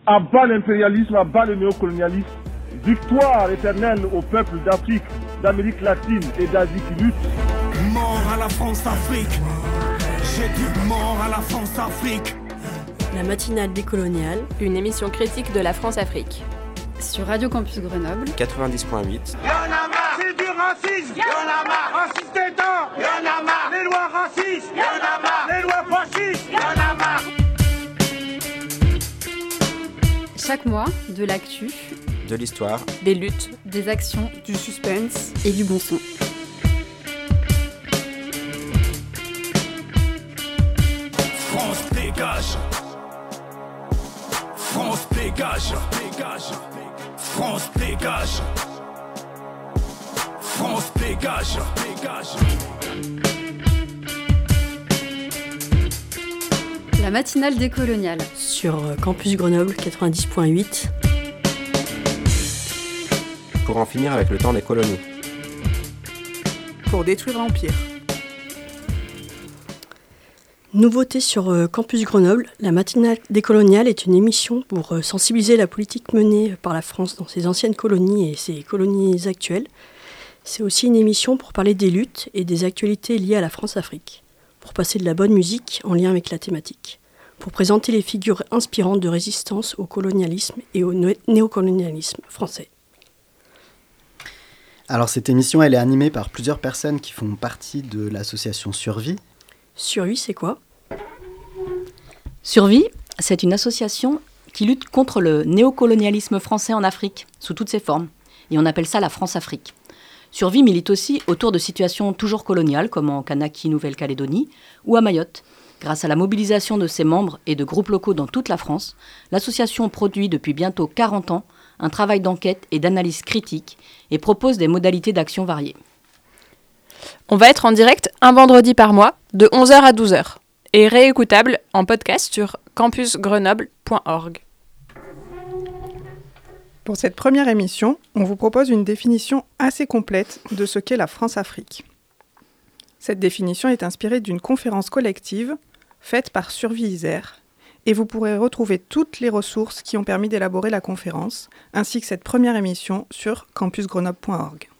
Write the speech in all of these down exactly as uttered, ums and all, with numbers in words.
À bas l'impérialisme, à bas le néocolonialisme. Victoire éternelle au peuple d'Afrique, d'Amérique latine et d'Asie qui luttent. Mort à la France-Afrique. J'ai dit mort à la France-Afrique. La matinale décoloniale, une émission critique de la France-Afrique. Sur Radio Campus Grenoble quatre-vingt-dix virgule huit. Y'en a marre, c'est du racisme. Y'en a marre, raciste d'État. Y'en a marre, les lois racistes. Y'en a marre, les lois fascistes. Y'en a marre. Chaque mois, de l'actu, de l'histoire, des luttes, des actions, du suspense et du bon son. France dégage. France dégage. Dégage. France dégage. France dégage. Dégage. La matinale décoloniale. Sur Campus Grenoble quatre-vingt-dix virgule huit. Pour en finir avec le temps des colonies. Pour détruire l'Empire. Nouveauté sur Campus Grenoble, la matinale décoloniale est une émission pour sensibiliser la politique menée par la France dans ses anciennes colonies et ses colonies actuelles. C'est aussi une émission pour parler des luttes et des actualités liées à la France-Afrique, pour passer de la bonne musique en lien avec la thématique, pour présenter les figures inspirantes de résistance au colonialisme et au néocolonialisme français. Alors cette émission, elle est animée par plusieurs personnes qui font partie de l'association Survie. Survie, c'est quoi ? Survie, c'est une association qui lutte contre le néocolonialisme français en Afrique, sous toutes ses formes. Et on appelle ça la France-Afrique. Survie milite aussi autour de situations toujours coloniales, comme en Kanaki, Nouvelle-Calédonie, ou à Mayotte. Grâce à la mobilisation de ses membres et de groupes locaux dans toute la France, l'association produit depuis bientôt quarante ans un travail d'enquête et d'analyse critique et propose des modalités d'action variées. On va être en direct un vendredi par mois, de onze heures à douze heures, et réécoutable en podcast sur campus grenoble point org. Pour cette première émission, on vous propose une définition assez complète de ce qu'est la France-Afrique. Cette définition est inspirée d'une conférence collective faite par Survie Isère, et vous pourrez retrouver toutes les ressources qui ont permis d'élaborer la conférence, ainsi que cette première émission sur campus grenoble point org.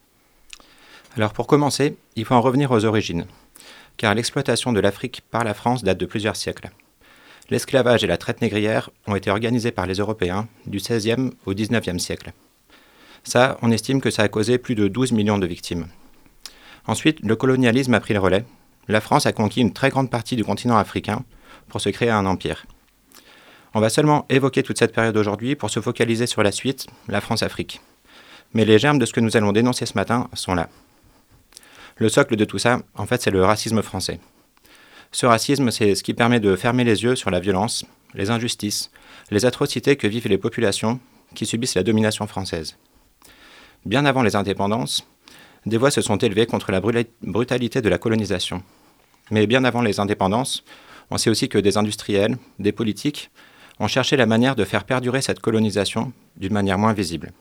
Alors pour commencer, il faut en revenir aux origines, car l'exploitation de l'Afrique par la France date de plusieurs siècles. L'esclavage et la traite négrière ont été organisés par les Européens du seizième au dix-neuvième siècle. Ça, on estime que ça a causé plus de douze millions de victimes. Ensuite, le colonialisme a pris le relais. La France a conquis une très grande partie du continent africain pour se créer un empire. On va seulement évoquer toute cette période aujourd'hui pour se focaliser sur la suite, la France-Afrique. Mais les germes de ce que nous allons dénoncer ce matin sont là. Le socle de tout ça, en fait, c'est le racisme français. Ce racisme, c'est ce qui permet de fermer les yeux sur la violence, les injustices, les atrocités que vivent les populations qui subissent la domination française. Bien avant les indépendances, des voix se sont élevées contre la brutalité de la colonisation. Mais bien avant les indépendances, on sait aussi que des industriels, des politiques, ont cherché la manière de faire perdurer cette colonisation d'une manière moins visible.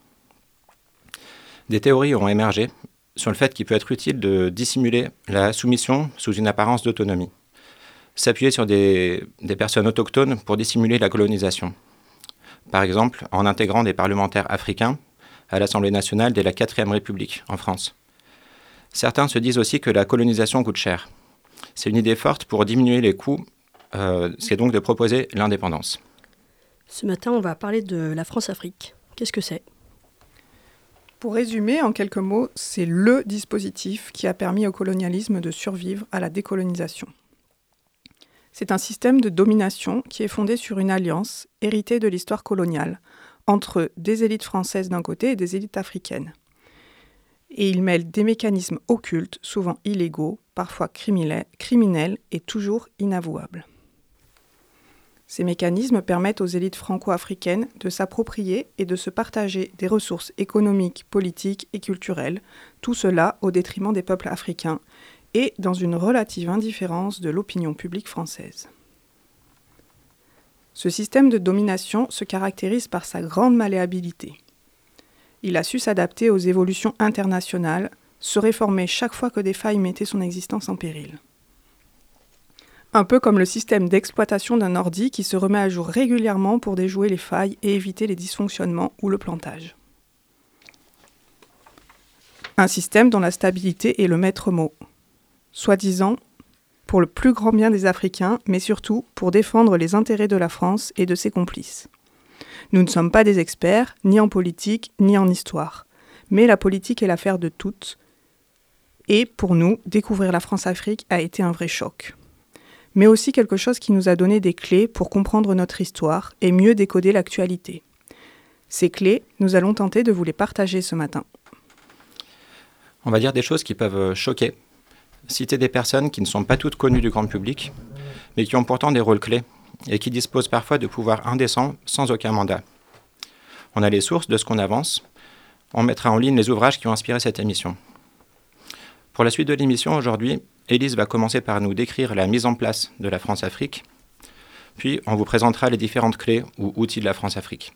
Des théories ont émergé sur le fait qu'il peut être utile de dissimuler la soumission sous une apparence d'autonomie. S'appuyer sur des, des personnes autochtones pour dissimuler la colonisation. Par exemple, en intégrant des parlementaires africains à l'Assemblée nationale dès la quatrième République en France. Certains se disent aussi que la colonisation coûte cher. C'est une idée forte pour diminuer les coûts, euh, c'est donc de proposer l'indépendance. Ce matin, on va parler de la France-Afrique. Qu'est-ce que c'est ? Pour résumer, en quelques mots, c'est le dispositif qui a permis au colonialisme de survivre à la décolonisation. C'est un système de domination qui est fondé sur une alliance héritée de l'histoire coloniale entre des élites françaises d'un côté et des élites africaines. Et il mêle des mécanismes occultes, souvent illégaux, parfois criminels et toujours inavouables. Ces mécanismes permettent aux élites franco-africaines de s'approprier et de se partager des ressources économiques, politiques et culturelles, tout cela au détriment des peuples africains et dans une relative indifférence de l'opinion publique française. Ce système de domination se caractérise par sa grande malléabilité. Il a su s'adapter aux évolutions internationales, se réformer chaque fois que des failles mettaient son existence en péril. Un peu comme le système d'exploitation d'un ordi qui se remet à jour régulièrement pour déjouer les failles et éviter les dysfonctionnements ou le plantage. Un système dont la stabilité est le maître mot, soi-disant pour le plus grand bien des Africains, mais surtout pour défendre les intérêts de la France et de ses complices. Nous ne sommes pas des experts, ni en politique, ni en histoire. Mais la politique est l'affaire de toutes. Et pour nous, découvrir la France-Afrique a été un vrai choc. Mais aussi quelque chose qui nous a donné des clés pour comprendre notre histoire et mieux décoder l'actualité. Ces clés, nous allons tenter de vous les partager ce matin. On va dire des choses qui peuvent choquer. Citer des personnes qui ne sont pas toutes connues du grand public, mais qui ont pourtant des rôles clés et qui disposent parfois de pouvoirs indécents sans aucun mandat. On a les sources de ce qu'on avance. On mettra en ligne les ouvrages qui ont inspiré cette émission. Pour la suite de l'émission, aujourd'hui, Élise va commencer par nous décrire la mise en place de la France-Afrique, puis on vous présentera les différentes clés ou outils de la France-Afrique.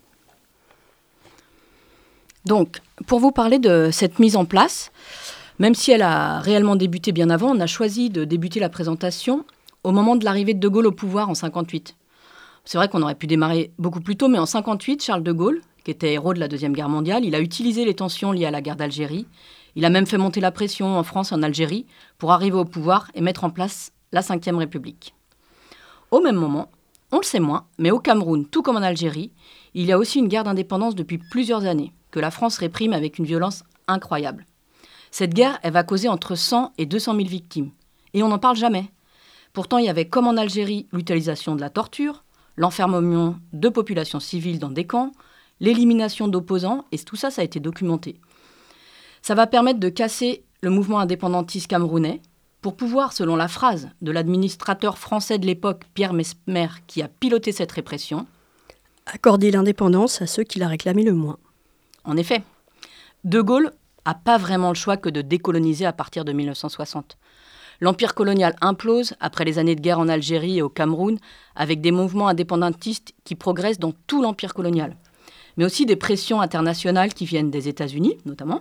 Donc, pour vous parler de cette mise en place, même si elle a réellement débuté bien avant, on a choisi de débuter la présentation au moment de l'arrivée de De Gaulle au pouvoir en cinquante-huit. C'est vrai qu'on aurait pu démarrer beaucoup plus tôt, mais en cinquante-huit, Charles de Gaulle, qui était héros de la Deuxième Guerre mondiale, il a utilisé les tensions liées à la guerre d'Algérie. Il a même fait monter la pression en France et en Algérie pour arriver au pouvoir et mettre en place la Cinquième République. Au même moment, on le sait moins, mais au Cameroun, tout comme en Algérie, il y a aussi une guerre d'indépendance depuis plusieurs années, que la France réprime avec une violence incroyable. Cette guerre, elle va causer entre cent et deux cent mille victimes. Et on n'en parle jamais. Pourtant, il y avait, comme en Algérie, l'utilisation de la torture, l'enfermement de populations civiles dans des camps, l'élimination d'opposants, et tout ça, ça a été documenté. Ça va permettre de casser le mouvement indépendantiste camerounais pour pouvoir, selon la phrase de l'administrateur français de l'époque, Pierre Mesmer, qui a piloté cette répression, accorder l'indépendance à ceux qui la réclamaient le moins. En effet, De Gaulle n'a pas vraiment le choix que de décoloniser à partir de mille neuf cent soixante. L'empire colonial implose après les années de guerre en Algérie et au Cameroun, avec des mouvements indépendantistes qui progressent dans tout l'empire colonial, mais aussi des pressions internationales qui viennent des États-Unis, notamment.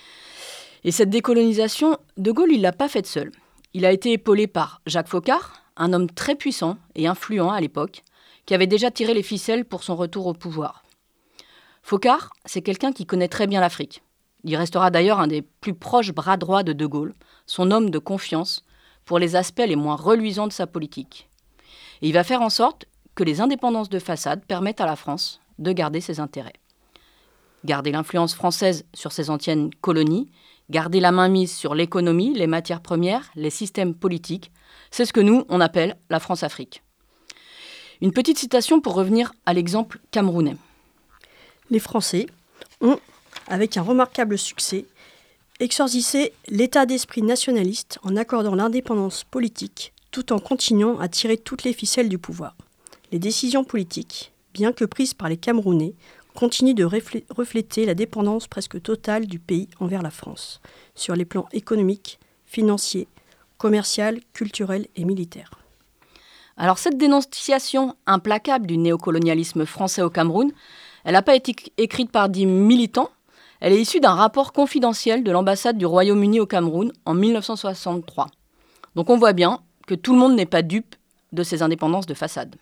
Et cette décolonisation, De Gaulle, il ne l'a pas faite seul. Il a été épaulé par Jacques Foccart, un homme très puissant et influent à l'époque, qui avait déjà tiré les ficelles pour son retour au pouvoir. Foccart, c'est quelqu'un qui connaît très bien l'Afrique. Il restera d'ailleurs un des plus proches bras droits de De Gaulle, son homme de confiance, pour les aspects les moins reluisants de sa politique. Et il va faire en sorte que les indépendances de façade permettent à la France de garder ses intérêts. Garder l'influence française sur ses anciennes colonies, garder la mainmise sur l'économie, les matières premières, les systèmes politiques, c'est ce que nous, on appelle la France-Afrique. Une petite citation pour revenir à l'exemple camerounais. Les Français ont, avec un remarquable succès, exorcisé l'état d'esprit nationaliste en accordant l'indépendance politique tout en continuant à tirer toutes les ficelles du pouvoir. Les décisions politiques, bien que prises par les Camerounais, continuent de reflé- refléter la dépendance presque totale du pays envers la France, sur les plans économiques, financiers, commercial, culturel et militaire. Alors cette dénonciation implacable du néocolonialisme français au Cameroun, elle n'a pas été écrite par des militants, elle est issue d'un rapport confidentiel de l'ambassade du Royaume-Uni au Cameroun en mille neuf cent soixante-trois. Donc on voit bien que tout le monde n'est pas dupe de ces indépendances de façade.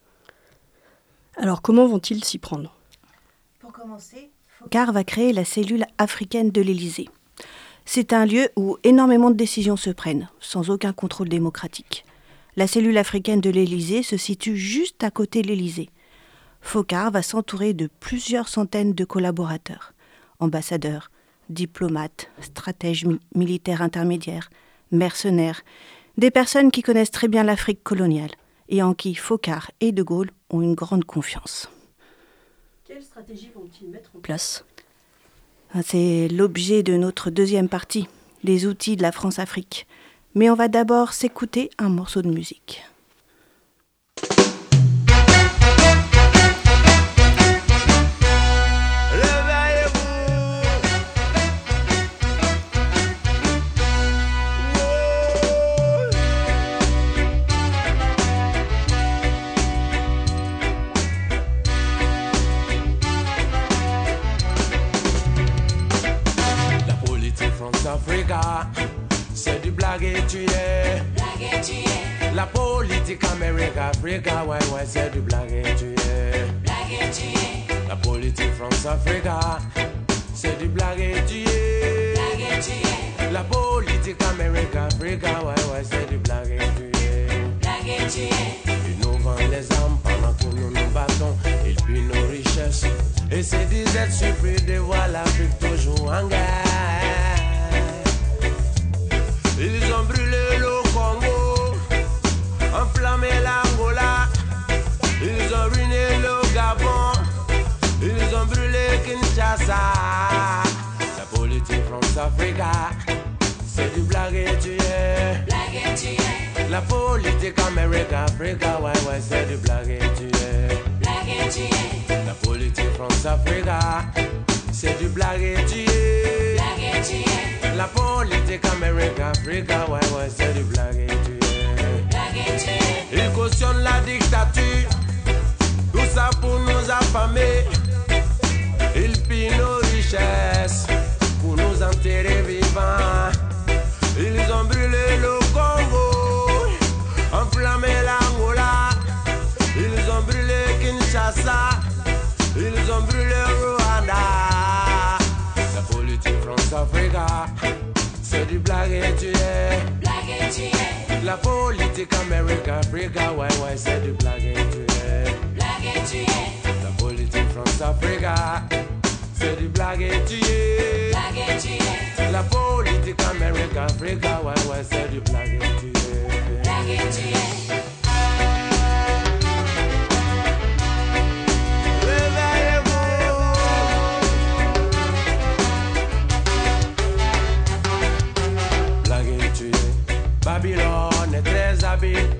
Alors comment vont-ils s'y prendre ? Pour commencer, Foccart va créer la cellule africaine de l'Élysée. C'est un lieu où énormément de décisions se prennent, sans aucun contrôle démocratique. La cellule africaine de l'Élysée se situe juste à côté de l'Élysée. Foccart va s'entourer de plusieurs centaines de collaborateurs, ambassadeurs, diplomates, stratèges mi- militaires intermédiaires, mercenaires, des personnes qui connaissent très bien l'Afrique coloniale et en qui Foccart et De Gaulle ont une grande confiance. Quelle stratégie vont-ils mettre en place ? C'est l'objet de notre deuxième partie, les outils de la France-Afrique. Mais on va d'abord s'écouter un morceau de musique. Africa, c'est du blague et tu es. La politique politique Amérique, Afrique, ouais, ouais, c'est du blague et tu es. Blague et tu es. La politique France-Afrique, c'est du blague et tu es. Blague et tu es. La politique Amérique, Afrique, ouais, ouais, c'est du blague et tu es. Blague et tu es. Ils nous vendent les armes pendant que nous nous battons. Ils pillent nos richesses. Et se disent être surpris de voir l'Afrique toujours en guerre. Ils ont brûlé le Congo, enflammé l'Angola. Ils ont ruiné le Gabon. Ils ont brûlé Kinshasa. La politique France-Afrique, c'est du blague et tu es. Blague et tu es. La politique Amérique, Afrique, ouais, ouais, c'est du blague et tu es. Blague et tu es. La politique France-Afrique, c'est du blague et tu es. Blague et tu es. La politique Amérique, Afrique, ouais, ouais, c'est du blague et tu es. Blague et tu es. Ils cautionnent la dictature, tout ça pour nous affamer. Ils pillent nos richesses pour nous enterrer vivants. Ils ont brûlé le Congo, enflammé l'Angola. Ils ont brûlé Kinshasa. Ils ont brûlé Rwanda. La politique France-Afrique, c'est du blague et tu es. Blague et tu es. La politique Amérique, Afrique, ouais, ouais, c'est du blague et tu es. Blague et tu es. La politique France-Afrique, c'est du blague et tu es. Blague et tu es. La politique Amérique, Afrique, ouais, ouais, c'est du blague et tu es. Blague et tu es. Babylone est très habile.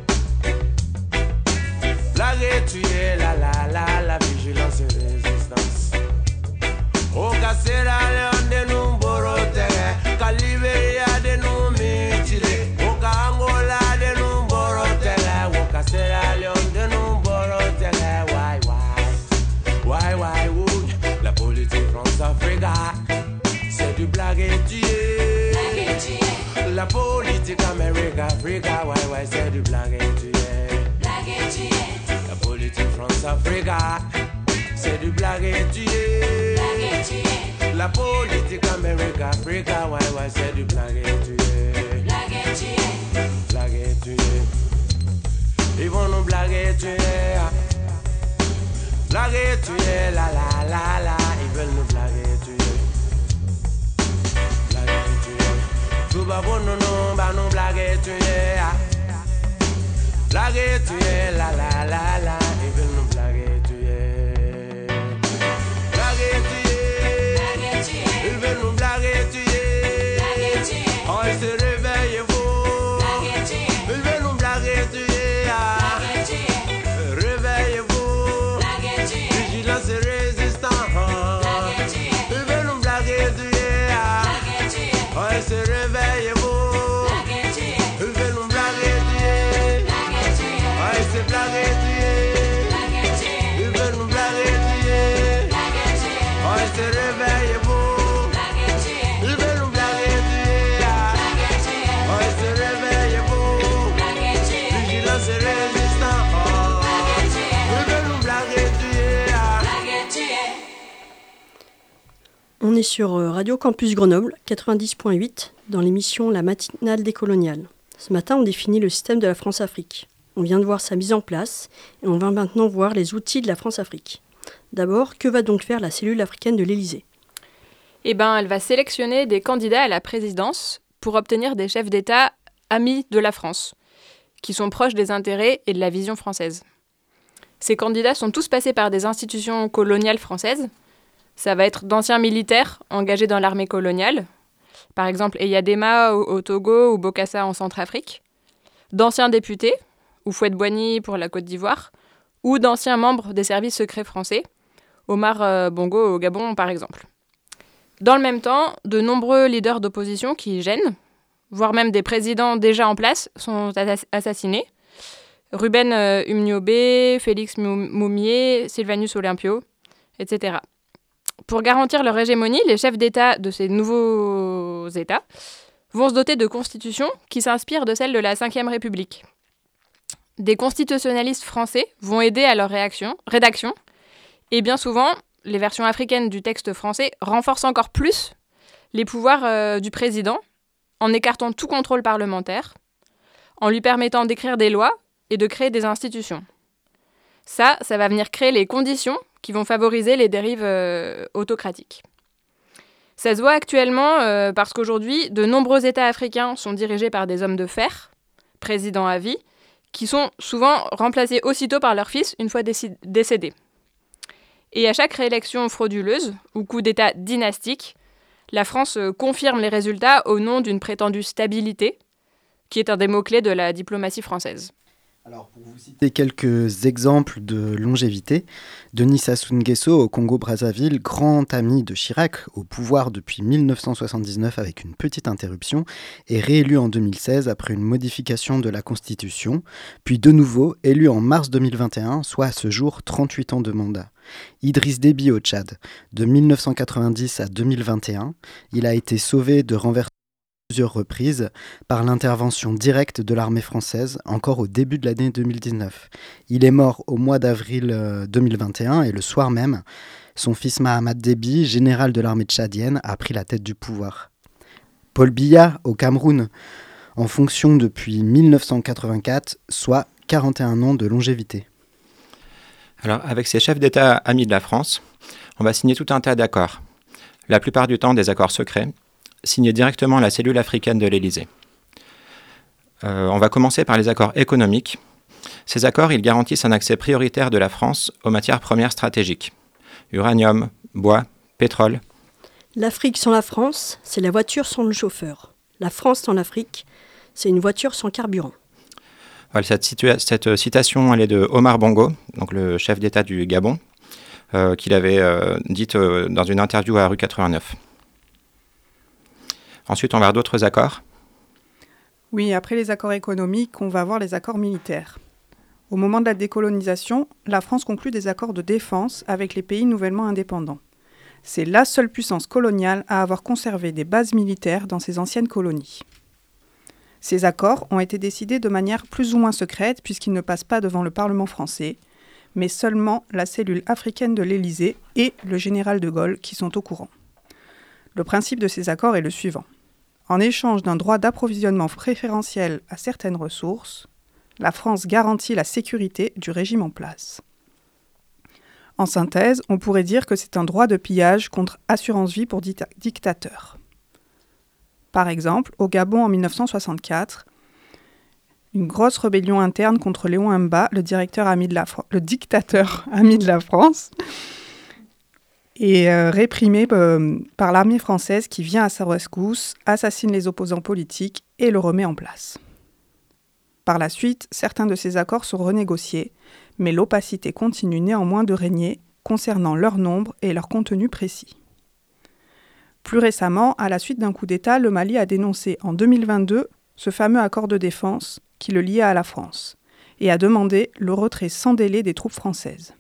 Blague et tu es, la la la, la vigilance et résistance. Au Sierra Leone de nous borotere, qu'à Libéria de nous mutiler, au Angola de nous borotere, au Sierra Leone de nous borotere, why why, why why would la politique France-Afrique, c'est du blague et tu es. Blague et tu es. La politique Amérique, Afrique, ouais, ouais, c'est du blague et tu es. Blague et tu es. La politique France-Afrique, c'est du blague et tu es. Blague et tu es. La politique Amérique, Afrique, ouais, ouais, c'est du blague et tu es. Blague et tu es. Blague et tu es. Ils vont nous blaguer, tu es. Blaguer, tu es, la la la la. Ils veulent nous blaguer, tu es. Tout va bon, non, non, bah non, blague, tu es. Blague, tu es, la la la la. Ils veulent nous blaguer, tu es. Blague, tu es. Ils veulent nous blaguer, tu es. Oh, ils se réveillent, vous. Ils veulent nous blaguer, tu es. Réveillez-vous. Vigilance et résistance. Ils veulent nous blaguer, tu es. Oh, ils se réveillent, vous. Ils veulent nous blaguer, tu es. Oh, ils se blaguer, tu es. Ils veulent nous blaguer, tu es. Oh, ils se réveillent, vous. Ils veulent nous blaguer, tu es. Oh, ils se réveillent, vous. Vigilance et résistance. Ils veulent nous blaguer, tu es. On est sur Radio Campus Grenoble, quatre-vingt-dix point huit, dans l'émission La matinale décoloniale. Ce matin, on définit le système de la France-Afrique. On vient de voir sa mise en place, et on va maintenant voir les outils de la France-Afrique. D'abord, que va donc faire la cellule africaine de l'Élysée ? Eh bien, elle va sélectionner des candidats à la présidence pour obtenir des chefs d'État amis de la France, qui sont proches des intérêts et de la vision française. Ces candidats sont tous passés par des institutions coloniales françaises. Ça va être d'anciens militaires engagés dans l'armée coloniale, par exemple Eyadema au, au Togo ou Bokassa en Centrafrique, d'anciens députés, ou Fouette-Boigny pour la Côte d'Ivoire, ou d'anciens membres des services secrets français, Omar euh, Bongo au Gabon par exemple. Dans le même temps, de nombreux leaders d'opposition qui gênent, voire même des présidents déjà en place, sont assassinés. Ruben euh, Umniobé, Félix Moumié, Sylvanus Olympio, et cetera. Pour garantir leur hégémonie, les chefs d'État de ces nouveaux États vont se doter de constitutions qui s'inspirent de celles de la cinquième République. des constitutionnalistes français vont aider à leur réaction, rédaction. Et bien souvent, les versions africaines du texte français renforcent encore plus les pouvoirs euh, du président en écartant tout contrôle parlementaire, en lui permettant d'écrire des lois et de créer des institutions. Ça, ça va venir créer les conditions qui vont favoriser les dérives euh, autocratiques. Ça se voit actuellement euh, parce qu'aujourd'hui, de nombreux États africains sont dirigés par des hommes de fer, présidents à vie, qui sont souvent remplacés aussitôt par leur fils une fois déci- décédés. Et à chaque réélection frauduleuse ou coup d'État dynastique, la France euh, confirme les résultats au nom d'une prétendue stabilité, qui est un des mots-clés de la diplomatie française. Alors, pour vous citer quelques exemples de longévité, Denis Sassou Nguesso au Congo-Brazzaville, grand ami de Chirac, au pouvoir depuis mille neuf cent soixante-dix-neuf avec une petite interruption, est réélu en deux mille seize après une modification de la Constitution, puis de nouveau élu en mars deux mille vingt et un, soit à ce jour trente-huit ans de mandat. Idriss Déby au Tchad, de mille neuf cent quatre-vingt-dix à deux mille vingt et un, il a été sauvé de renversement plusieurs reprises par l'intervention directe de l'armée française, encore au début de l'année deux mille dix-neuf. Il est mort au mois d'avril deux mille vingt et un et le soir même, son fils Mahamat Déby, général de l'armée tchadienne, a pris la tête du pouvoir. Paul Biya au Cameroun, en fonction depuis mille neuf cent quatre-vingt-quatre, soit quarante et un ans de longévité. Alors, avec ces chefs d'État amis de la France, on va signer tout un tas d'accords. La plupart du temps des accords secrets, signés directement à la cellule africaine de l'Élysée. Euh, on va commencer par les accords économiques. Ces accords, ils garantissent un accès prioritaire de la France aux matières premières stratégiques. Uranium, bois, pétrole. L'Afrique sans la France, c'est la voiture sans le chauffeur. La France sans l'Afrique, c'est une voiture sans carburant. Voilà, cette, situa- cette citation, elle est de Omar Bongo, donc le chef d'État du Gabon, euh, qu'il avait euh, dite euh, dans une interview à Rue quatre-vingt-neuf. Ensuite, on va voir d'autres accords. Oui, après les accords économiques, on va voir les accords militaires. Au moment de la décolonisation, la France conclut des accords de défense avec les pays nouvellement indépendants. C'est la seule puissance coloniale à avoir conservé des bases militaires dans ses anciennes colonies. Ces accords ont été décidés de manière plus ou moins secrète puisqu'ils ne passent pas devant le Parlement français, mais seulement la cellule africaine de l'Élysée et le général de Gaulle qui sont au courant. Le principe de ces accords est le suivant. En échange d'un droit d'approvisionnement préférentiel à certaines ressources, la France garantit la sécurité du régime en place. En synthèse, on pourrait dire que c'est un droit de pillage contre assurance vie pour dita- dictateurs. Par exemple, au Gabon en mille neuf cent soixante-quatre, une grosse rébellion interne contre Léon Mba, le, directeur ami de la Fr- le dictateur ami de la France, est euh, réprimée euh, par l'armée française qui vient à sa rescousse, assassine les opposants politiques et le remet en place. Par la suite, certains de ces accords sont renégociés, mais l'opacité continue néanmoins de régner concernant leur nombre et leur contenu précis. Plus récemment, à la suite d'un coup d'État, le Mali a dénoncé en deux mille vingt-deux ce fameux accord de défense qui le liait à la France et a demandé le retrait sans délai des troupes françaises.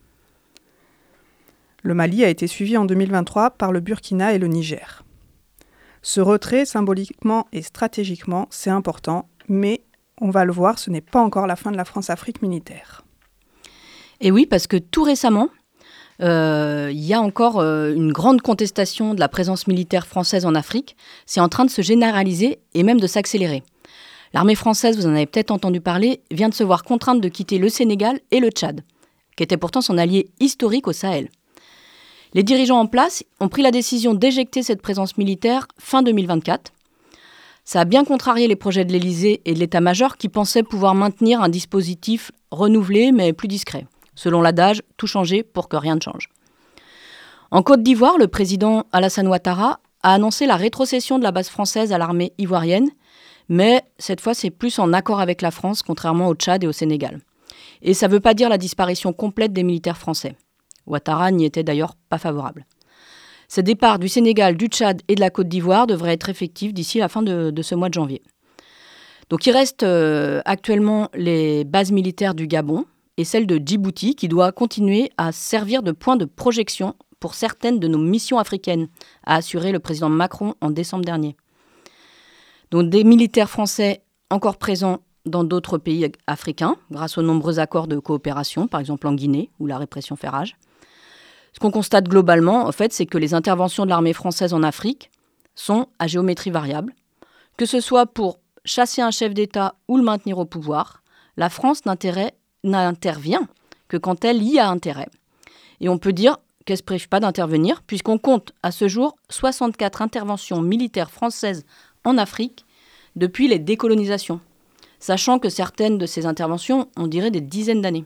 Le Mali a été suivi en deux mille vingt-trois par le Burkina et le Niger. Ce retrait, symboliquement et stratégiquement, c'est important, mais on va le voir, ce n'est pas encore la fin de la France-Afrique militaire. Et oui, parce que tout récemment, il euh, y a encore euh, une grande contestation de la présence militaire française en Afrique. C'est en train de se généraliser et même de s'accélérer. L'armée française, vous en avez peut-être entendu parler, vient de se voir contrainte de quitter le Sénégal et le Tchad, qui étaient pourtant son allié historique au Sahel. Les dirigeants en place ont pris la décision d'éjecter cette présence militaire fin deux mille vingt-quatre. Ça a bien contrarié les projets de l'Élysée et de l'état-major qui pensaient pouvoir maintenir un dispositif renouvelé mais plus discret. Selon l'adage, tout changer pour que rien ne change. En Côte d'Ivoire, le président Alassane Ouattara a annoncé la rétrocession de la base française à l'armée ivoirienne, mais cette fois c'est plus en accord avec la France, contrairement au Tchad et au Sénégal. Et ça ne veut pas dire la disparition complète des militaires français. Ouattara n'y était d'ailleurs pas favorable. Ce départ du Sénégal, du Tchad et de la Côte d'Ivoire devrait être effectif d'ici la fin de, de ce mois de janvier. Donc il reste euh, actuellement les bases militaires du Gabon et celle de Djibouti qui doit continuer à servir de point de projection pour certaines de nos missions africaines, a assuré le président Macron en décembre dernier. Donc des militaires français encore présents dans d'autres pays africains, grâce aux nombreux accords de coopération, par exemple en Guinée, où la répression fait rage. Ce qu'on constate globalement, en fait, c'est que les interventions de l'armée française en Afrique sont à géométrie variable. Que ce soit pour chasser un chef d'État ou le maintenir au pouvoir, la France n'intervient que quand elle y a intérêt. Et on peut dire qu'elle ne se prive pas d'intervenir, puisqu'on compte à ce jour soixante-quatre interventions militaires françaises en Afrique depuis les décolonisations, sachant que certaines de ces interventions, on dirait des dizaines d'années.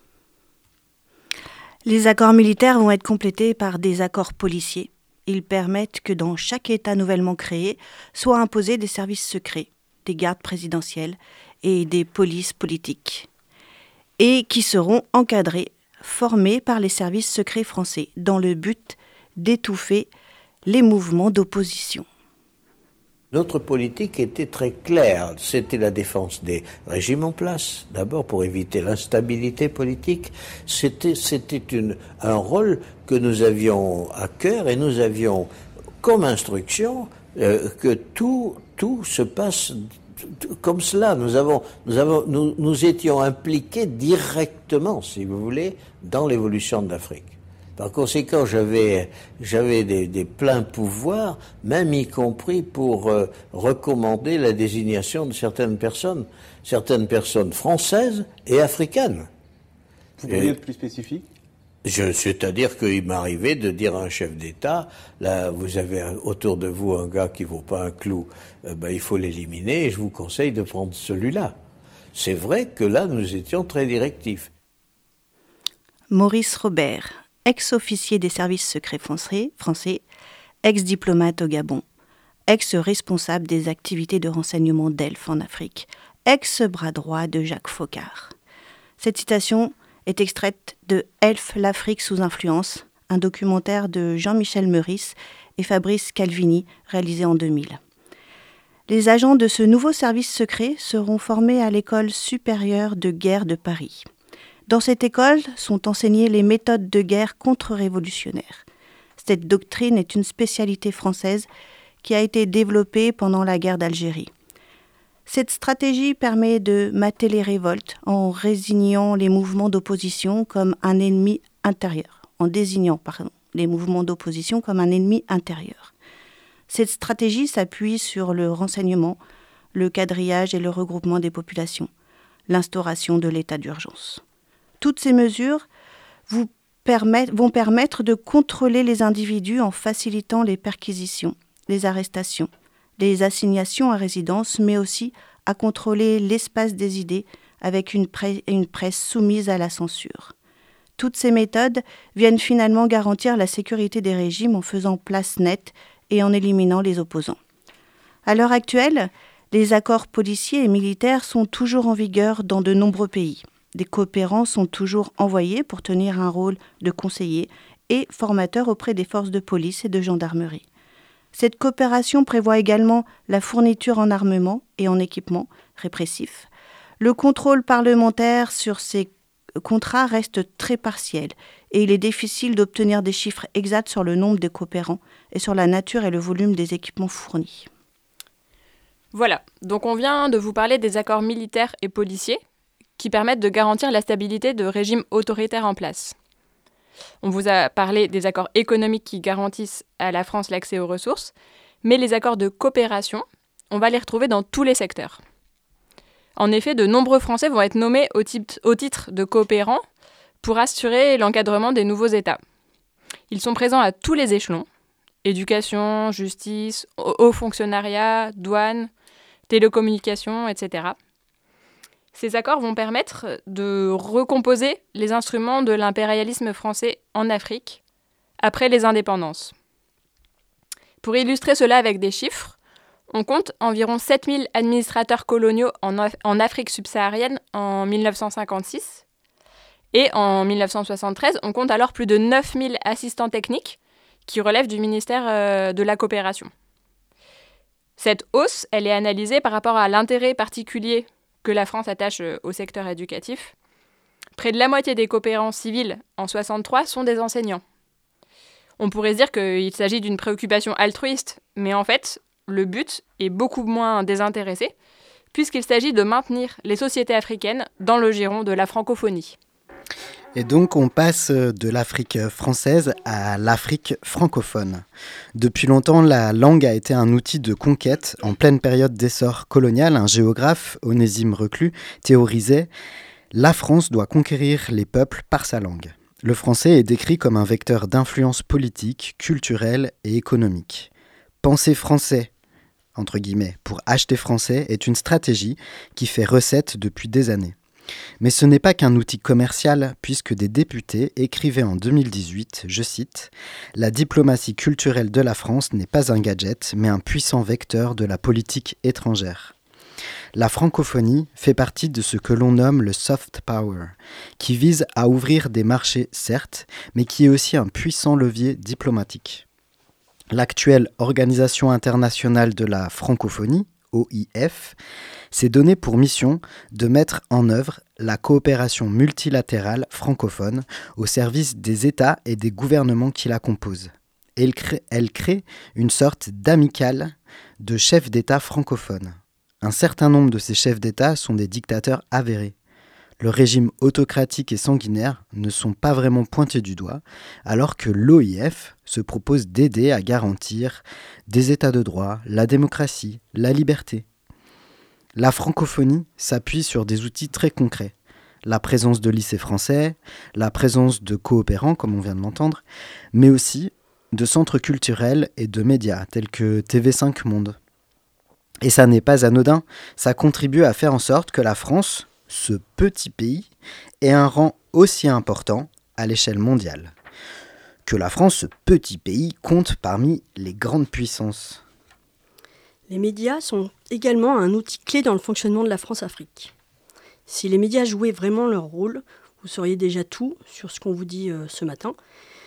Les accords militaires vont être complétés par des accords policiers. Ils permettent que dans chaque État nouvellement créé soient imposés des services secrets, des gardes présidentielles et des polices politiques, et qui seront encadrés, formés par les services secrets français, dans le but d'étouffer les mouvements d'opposition. Notre politique était très claire, c'était la défense des régimes en place, d'abord pour éviter l'instabilité politique. C'était, c'était une, un rôle que nous avions à cœur et nous avions comme instruction euh, que tout, tout se passe comme cela. Nous, avons, nous, avons, nous, nous étions impliqués directement, si vous voulez, dans l'évolution de l'Afrique. Par conséquent, j'avais, j'avais des, des pleins pouvoirs, même y compris pour euh, recommander la désignation de certaines personnes, certaines personnes françaises et africaines. Vous pourriez être plus spécifique ? Je, c'est-à-dire qu'il m'arrivait de dire à un chef d'État, là, vous avez un, autour de vous un gars qui vaut pas un clou, euh, ben, il faut l'éliminer et je vous conseille de prendre celui-là. C'est vrai que là, nous étions très directifs. Maurice Robert, ex-officier des services secrets français, français, ex-diplomate au Gabon, ex-responsable des activités de renseignement d'Elf en Afrique, ex-bras droit de Jacques Foccart. Cette citation est extraite de Elf, l'Afrique sous influence, un documentaire de Jean-Michel Meurice et Fabrice Calvini, réalisé en deux mille. Les agents de ce nouveau service secret seront formés à l'École supérieure de guerre de Paris. Dans cette école sont enseignées les méthodes de guerre contre-révolutionnaires. Cette doctrine est une spécialité française qui a été développée pendant la guerre d'Algérie. Cette stratégie permet de mater les révoltes en résignant les mouvements d'opposition comme un ennemi intérieur, en désignant pardon, les mouvements d'opposition comme un ennemi intérieur. Cette stratégie s'appuie sur le renseignement, le quadrillage et le regroupement des populations, l'instauration de l'état d'urgence. Toutes ces mesures vous permettent, vont permettre de contrôler les individus en facilitant les perquisitions, les arrestations, les assignations à résidence, mais aussi à contrôler l'espace des idées avec une, pre- une presse soumise à la censure. Toutes ces méthodes viennent finalement garantir la sécurité des régimes en faisant place nette et en éliminant les opposants. À l'heure actuelle, les accords policiers et militaires sont toujours en vigueur dans de nombreux pays. Des coopérants sont toujours envoyés pour tenir un rôle de conseiller et formateur auprès des forces de police et de gendarmerie. Cette coopération prévoit également la fourniture en armement et en équipement répressif. Le contrôle parlementaire sur ces contrats reste très partiel et il est difficile d'obtenir des chiffres exacts sur le nombre de coopérants et sur la nature et le volume des équipements fournis. Voilà, donc on vient de vous parler des accords militaires et policiers qui permettent de garantir la stabilité de régimes autoritaires en place. On vous a parlé des accords économiques qui garantissent à la France l'accès aux ressources, mais les accords de coopération, on va les retrouver dans tous les secteurs. En effet, de nombreux Français vont être nommés au, type, au titre de coopérants pour assurer l'encadrement des nouveaux États. Ils sont présents à tous les échelons, éducation, justice, haut fonctionnariat, douane, télécommunications, et cetera. Ces accords vont permettre de recomposer les instruments de l'impérialisme français en Afrique après les indépendances. Pour illustrer cela avec des chiffres, on compte environ sept mille administrateurs coloniaux en, Af- en Afrique subsaharienne en dix-neuf cent cinquante-six. Et en dix-neuf cent soixante-treize, on compte alors plus de neuf mille assistants techniques qui relèvent du ministère euh, de la Coopération. Cette hausse, elle est analysée par rapport à l'intérêt particulier que la France attache au secteur éducatif. Près de la moitié des coopérants civils en soixante-trois sont des enseignants. On pourrait se dire qu'il s'agit d'une préoccupation altruiste, mais en fait, le but est beaucoup moins désintéressé, puisqu'il s'agit de maintenir les sociétés africaines dans le giron de la francophonie. Et donc on passe de l'Afrique française à l'Afrique francophone. Depuis longtemps, la langue a été un outil de conquête. En pleine période d'essor colonial, un géographe, Onésime Reclus, théorisait « La France doit conquérir les peuples par sa langue ». Le français est décrit comme un vecteur d'influence politique, culturelle et économique. Penser français, entre guillemets, pour acheter français est une stratégie qui fait recette depuis des années. Mais ce n'est pas qu'un outil commercial, puisque des députés écrivaient en deux mille dix-huit, je cite, « La diplomatie culturelle de la France n'est pas un gadget, mais un puissant vecteur de la politique étrangère. » La francophonie fait partie de ce que l'on nomme le soft power, qui vise à ouvrir des marchés, certes, mais qui est aussi un puissant levier diplomatique. L'actuelle Organisation internationale de la francophonie, O I F, s'est donné pour mission de mettre en œuvre la coopération multilatérale francophone au service des États et des gouvernements qui la composent. Elle crée, elle crée une sorte d'amicale de chefs d'État francophones. Un certain nombre de ces chefs d'État sont des dictateurs avérés. Le régime autocratique et sanguinaire ne sont pas vraiment pointés du doigt, alors que l'O I F se propose d'aider à garantir des états de droit, la démocratie, la liberté. La francophonie s'appuie sur des outils très concrets. La présence de lycées français, la présence de coopérants, comme on vient de l'entendre, mais aussi de centres culturels et de médias, tels que T V cinq Monde. Et ça n'est pas anodin, ça contribue à faire en sorte que la France, ce petit pays, ait un rang aussi important à l'échelle mondiale. Que la France, ce petit pays, compte parmi les grandes puissances. Les médias sont également un outil clé dans le fonctionnement de la France-Afrique. Si les médias jouaient vraiment leur rôle, vous sauriez déjà tout sur ce qu'on vous dit euh, ce matin.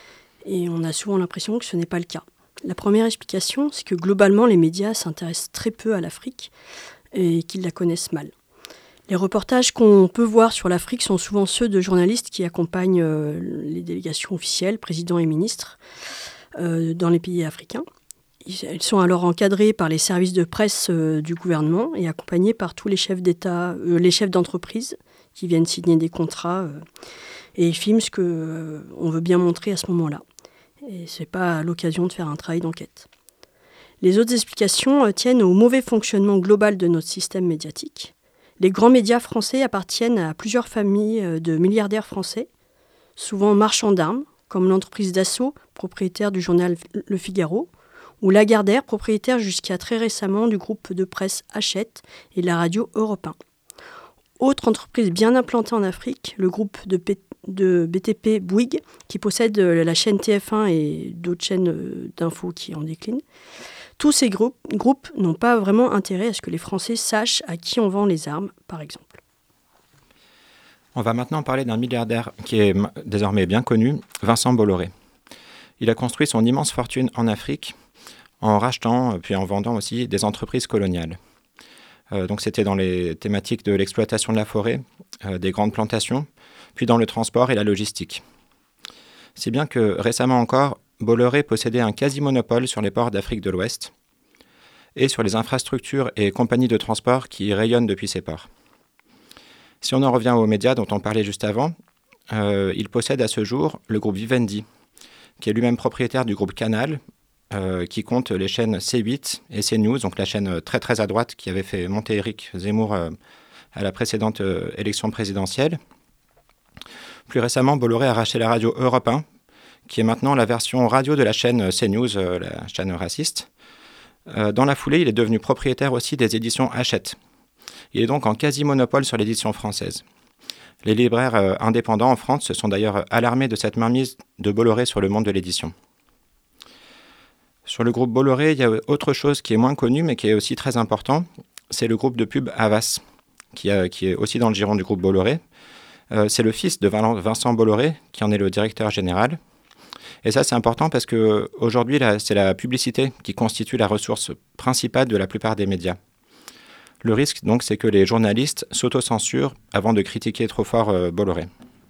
Et on a souvent l'impression que ce n'est pas le cas. La première explication, c'est que globalement, les médias s'intéressent très peu à l'Afrique et qu'ils la connaissent mal. Les reportages qu'on peut voir sur l'Afrique sont souvent ceux de journalistes qui accompagnent euh, les délégations officielles, présidents et ministres, euh, dans les pays africains. Ils sont alors encadrés par les services de presse euh, du gouvernement et accompagnés par tous les chefs d'État, euh, les chefs d'entreprise qui viennent signer des contrats euh, et ils filment ce qu'on euh, veut bien montrer à ce moment-là. Et ce n'est pas l'occasion de faire un travail d'enquête. Les autres explications euh, tiennent au mauvais fonctionnement global de notre système médiatique. Les grands médias français appartiennent à plusieurs familles euh, de milliardaires français, souvent marchands d'armes, comme l'entreprise Dassault, propriétaire du journal Le Figaro, ou Lagardère, propriétaire jusqu'à très récemment du groupe de presse Hachette et de la radio Europe un. Autre entreprise bien implantée en Afrique, le groupe de, P- de B T P Bouygues, qui possède la chaîne T F un et d'autres chaînes d'infos qui en déclinent. Tous ces groupes, groupes n'ont pas vraiment intérêt à ce que les Français sachent à qui on vend les armes, par exemple. On va maintenant parler d'un milliardaire qui est désormais bien connu, Vincent Bolloré. Il a construit son immense fortune en Afrique en rachetant puis en vendant aussi des entreprises coloniales. Euh, donc c'était dans les thématiques de l'exploitation de la forêt, euh, des grandes plantations, puis dans le transport et la logistique. Si bien que récemment encore, Bolloré possédait un quasi-monopole sur les ports d'Afrique de l'Ouest et sur les infrastructures et compagnies de transport qui rayonnent depuis ces ports. Si on en revient aux médias dont on parlait juste avant, euh, il possède à ce jour le groupe Vivendi, qui est lui-même propriétaire du groupe Canal, euh, qui compte les chaînes C huit et CNews, donc la chaîne très très à droite qui avait fait monter Éric Zemmour euh, à la précédente euh, élection présidentielle. Plus récemment, Bolloré a racheté la radio Europe un, qui est maintenant la version radio de la chaîne CNews, euh, la chaîne raciste. Euh, dans la foulée, il est devenu propriétaire aussi des éditions Hachette. Il est donc en quasi-monopole sur l'édition française. Les libraires euh, indépendants en France se sont d'ailleurs alarmés de cette mainmise de Bolloré sur le monde de l'édition. Sur le groupe Bolloré, il y a autre chose qui est moins connue, mais qui est aussi très important. C'est le groupe de pub Havas, qui, a, qui est aussi dans le giron du groupe Bolloré. Euh, c'est le fils de Vincent Bolloré, qui en est le directeur général. Et ça, c'est important parce qu'aujourd'hui, c'est la publicité qui constitue la ressource principale de la plupart des médias. Le risque, donc, c'est que les journalistes s'autocensurent avant de critiquer trop fort euh, Bolloré.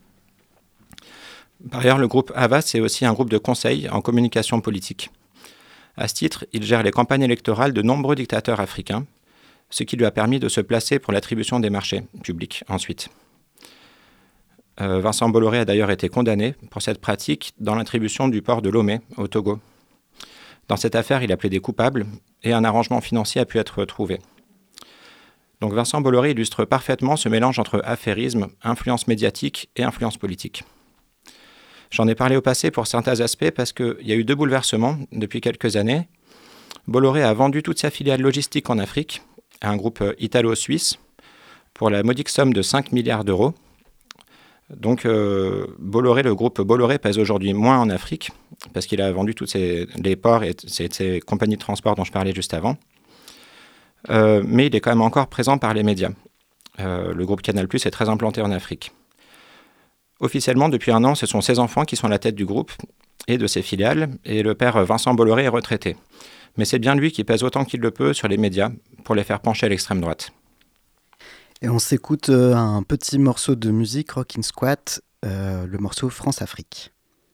Par ailleurs, le groupe Havas, c'est aussi un groupe de conseil en communication politique. À ce titre, il gère les campagnes électorales de nombreux dictateurs africains, ce qui lui a permis de se placer pour l'attribution des marchés publics ensuite. Euh, Vincent Bolloré a d'ailleurs été condamné pour cette pratique dans l'attribution du port de Lomé au Togo. Dans cette affaire, il a plaidé coupable et un arrangement financier a pu être trouvé. Donc Vincent Bolloré illustre parfaitement ce mélange entre affairisme, influence médiatique et influence politique. J'en ai parlé au passé pour certains aspects parce qu'il y a eu deux bouleversements depuis quelques années. Bolloré a vendu toute sa filiale logistique en Afrique à un groupe italo-suisse pour la modique somme de cinq milliards d'euros. Donc euh, Bolloré, le groupe Bolloré pèse aujourd'hui moins en Afrique parce qu'il a vendu tous ses, les ports et ses, ses compagnies de transport dont je parlais juste avant. Euh, mais il est quand même encore présent par les médias. Euh, le groupe Canal+ est très implanté en Afrique. Officiellement, depuis un an, ce sont ses enfants qui sont à la tête du groupe et de ses filiales, et le père Vincent Bolloré est retraité. Mais c'est bien lui qui pèse autant qu'il le peut sur les médias pour les faire pencher à l'extrême droite. Et on s'écoute euh, un petit morceau de musique, Rockin' Squat, euh, le morceau France-Afrique.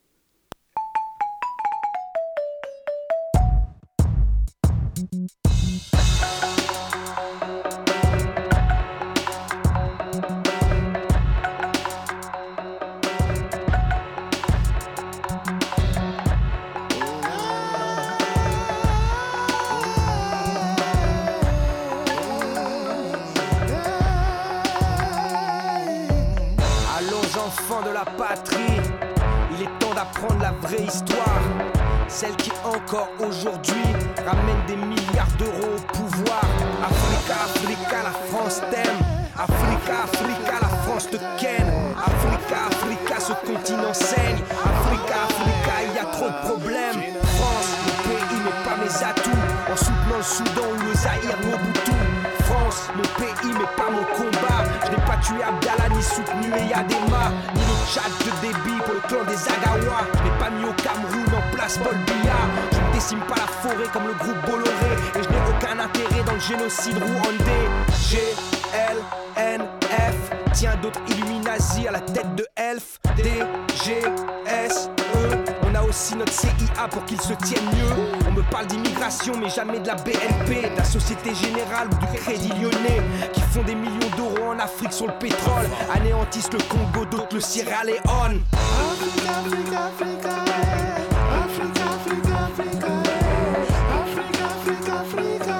Histoire, celle qui encore aujourd'hui ramène des milliards d'euros au pouvoir. Africa, Africa, la France t'aime. Africa, Africa, la France te ken. Africa, Africa, ce continent saigne. Africa, Africa, il y a trop de problèmes. France, mon pays, mais pas mes atouts. En soutenant le Soudan ou le Zaïre, Mobutu. France, mon pays, mais pas mon combat. Je n'ai pas tué Abdallah, ni soutenu Eyadema, ni le Tchad de Déby pour le clan des Agawa. Je n'ai pas mis au Cameroun en place Paul Biya. Je ne décime pas la forêt comme le groupe Bolloré. Et je n'ai aucun intérêt dans le génocide rwandais. G L N F, tiens d'autres Illuminati à la tête de Elf. D G S E, on a aussi notre C I A pour qu'ils se tiennent mieux. On me parle d'immigration mais jamais de la B N P, de la Société Générale ou du Crédit Lyonnais, qui font des millions d'euros en Afrique sur le pétrole, anéantissent le Congo, d'autres le Sierra Leone. Africa, Africa, Africa. Africa, Africa, Africa. Africa, Africa, Africa.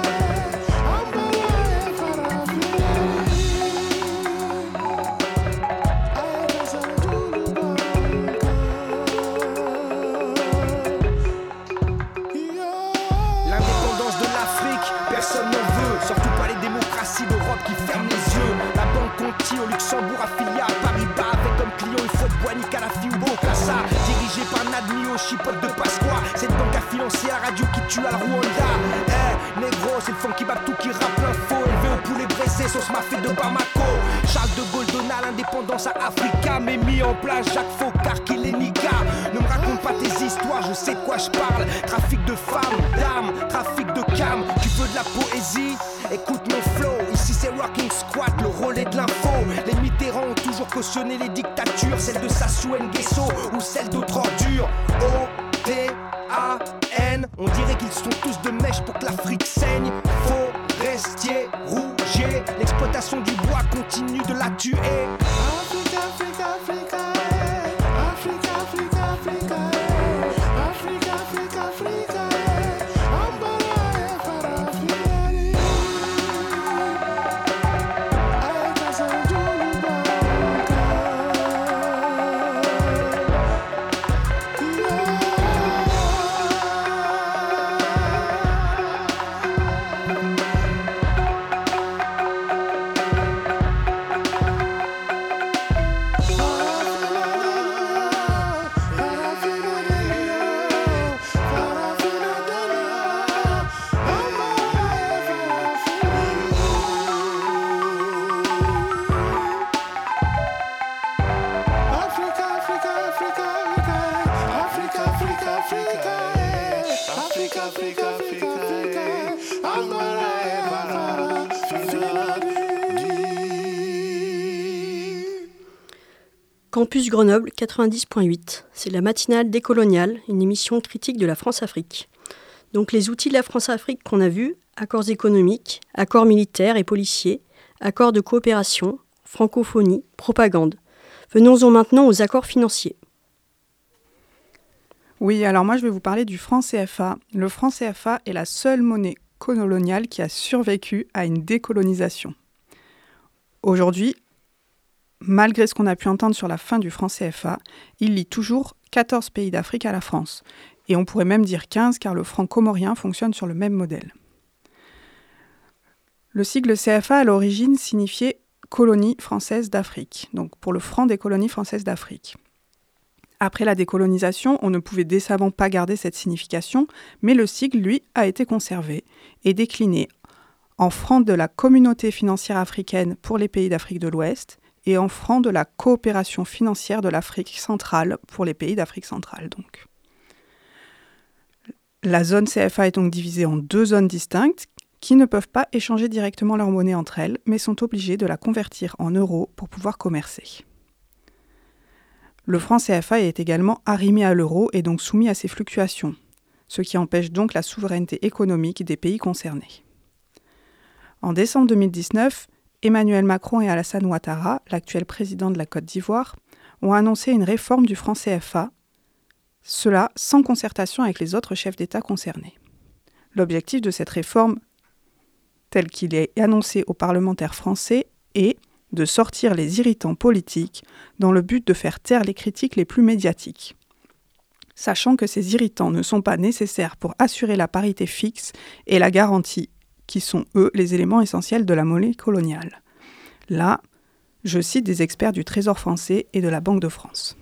L'indépendance de l'Afrique, personne n'en veut, surtout pas les démocraties d'Europe qui ferment les yeux. La banque Conti au Luxembourg affiliée à Paris-Bas, avec comme client une fois de Boigny, Kadhafi ou Bokassa, dirigée par Nadmi au chipote de Pasqua. Cette banque a financé la radio qui tue à la Rwanda. Eh, hey, négro, c'est le funky Babtou qui rappe l'info. Élevé au poulet braisé, sauce mafé de Bamako. Charles de Gaulle donna l'indépendance à Africa, mais mis en place Jacques Foccart qui les niqua. Ne me raconte pas tes histoires, je sais de quoi je parle. Trafic de femmes, d'armes, trafic de cam. Tu veux de la poésie? Écoute mon flow, ici c'est Rocking Squat, le relais de l'info. Les Mitterrand ont toujours cautionné les dictatures, celle de Sassou Nguesso ou celle d'autres ordures. O T A N, on dirait qu'ils sont tous de mèche pour que l'Afrique saigne. Forestier, rougier, l'exploitation du bois continue de la tuer. Africa, Africa, Africa. Africa, Africa, Africa. Africa, Africa, Africa. Campus Grenoble quatre-vingt-dix point huit, c'est la matinale décoloniale, une émission critique de la France-Afrique. Donc les outils de la France-Afrique qu'on a vus, accords économiques, accords militaires et policiers, accords de coopération, francophonie, propagande. Venons-en maintenant aux accords financiers. Oui, alors moi je vais vous parler du franc C F A. Le franc C F A est la seule monnaie coloniale qui a survécu à une décolonisation. Aujourd'hui, malgré ce qu'on a pu entendre sur la fin du franc C F A, il lie toujours quatorze pays d'Afrique à la France. Et on pourrait même dire quinze, car le franc comorien fonctionne sur le même modèle. Le sigle C F A, à l'origine, signifiait « colonie française d'Afrique », donc pour le franc des colonies françaises d'Afrique. Après la décolonisation, on ne pouvait décemment pas garder cette signification, mais le sigle, lui, a été conservé et décliné en franc de la communauté financière africaine pour les pays d'Afrique de l'Ouest et en franc de la coopération financière de l'Afrique centrale pour les pays d'Afrique centrale. Donc. La zone C F A est donc divisée en deux zones distinctes qui ne peuvent pas échanger directement leur monnaie entre elles, mais sont obligées de la convertir en euros pour pouvoir commercer. Le franc C F A est également arrimé à l'euro et donc soumis à ces fluctuations, ce qui empêche donc la souveraineté économique des pays concernés. En décembre deux mille dix-neuf, Emmanuel Macron et Alassane Ouattara, l'actuel président de la Côte d'Ivoire, ont annoncé une réforme du franc C F A, cela sans concertation avec les autres chefs d'État concernés. L'objectif de cette réforme, tel qu'il est annoncé aux parlementaires français, est de sortir les irritants politiques dans le but de faire taire les critiques les plus médiatiques. Sachant que ces irritants ne sont pas nécessaires pour assurer la parité fixe et la garantie, qui sont, eux, les éléments essentiels de la monnaie coloniale. Là, je cite des experts du Trésor français et de la Banque de France.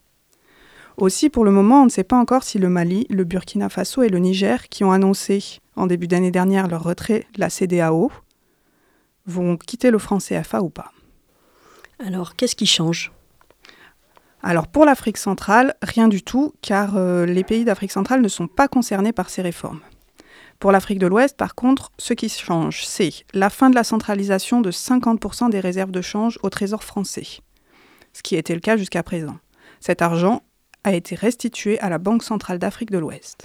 Aussi, pour le moment, on ne sait pas encore si le Mali, le Burkina Faso et le Niger, qui ont annoncé en début d'année dernière leur retrait de la C E D E A O, vont quitter le franc C F A ou pas. Alors, qu'est-ce qui change ? Alors, pour l'Afrique centrale, rien du tout, car euh, les pays d'Afrique centrale ne sont pas concernés par ces réformes. Pour l'Afrique de l'Ouest, par contre, ce qui change, c'est la fin de la centralisation de cinquante pour cent des réserves de change au Trésor français, ce qui était le cas jusqu'à présent. Cet argent a été restitué à la Banque centrale d'Afrique de l'Ouest.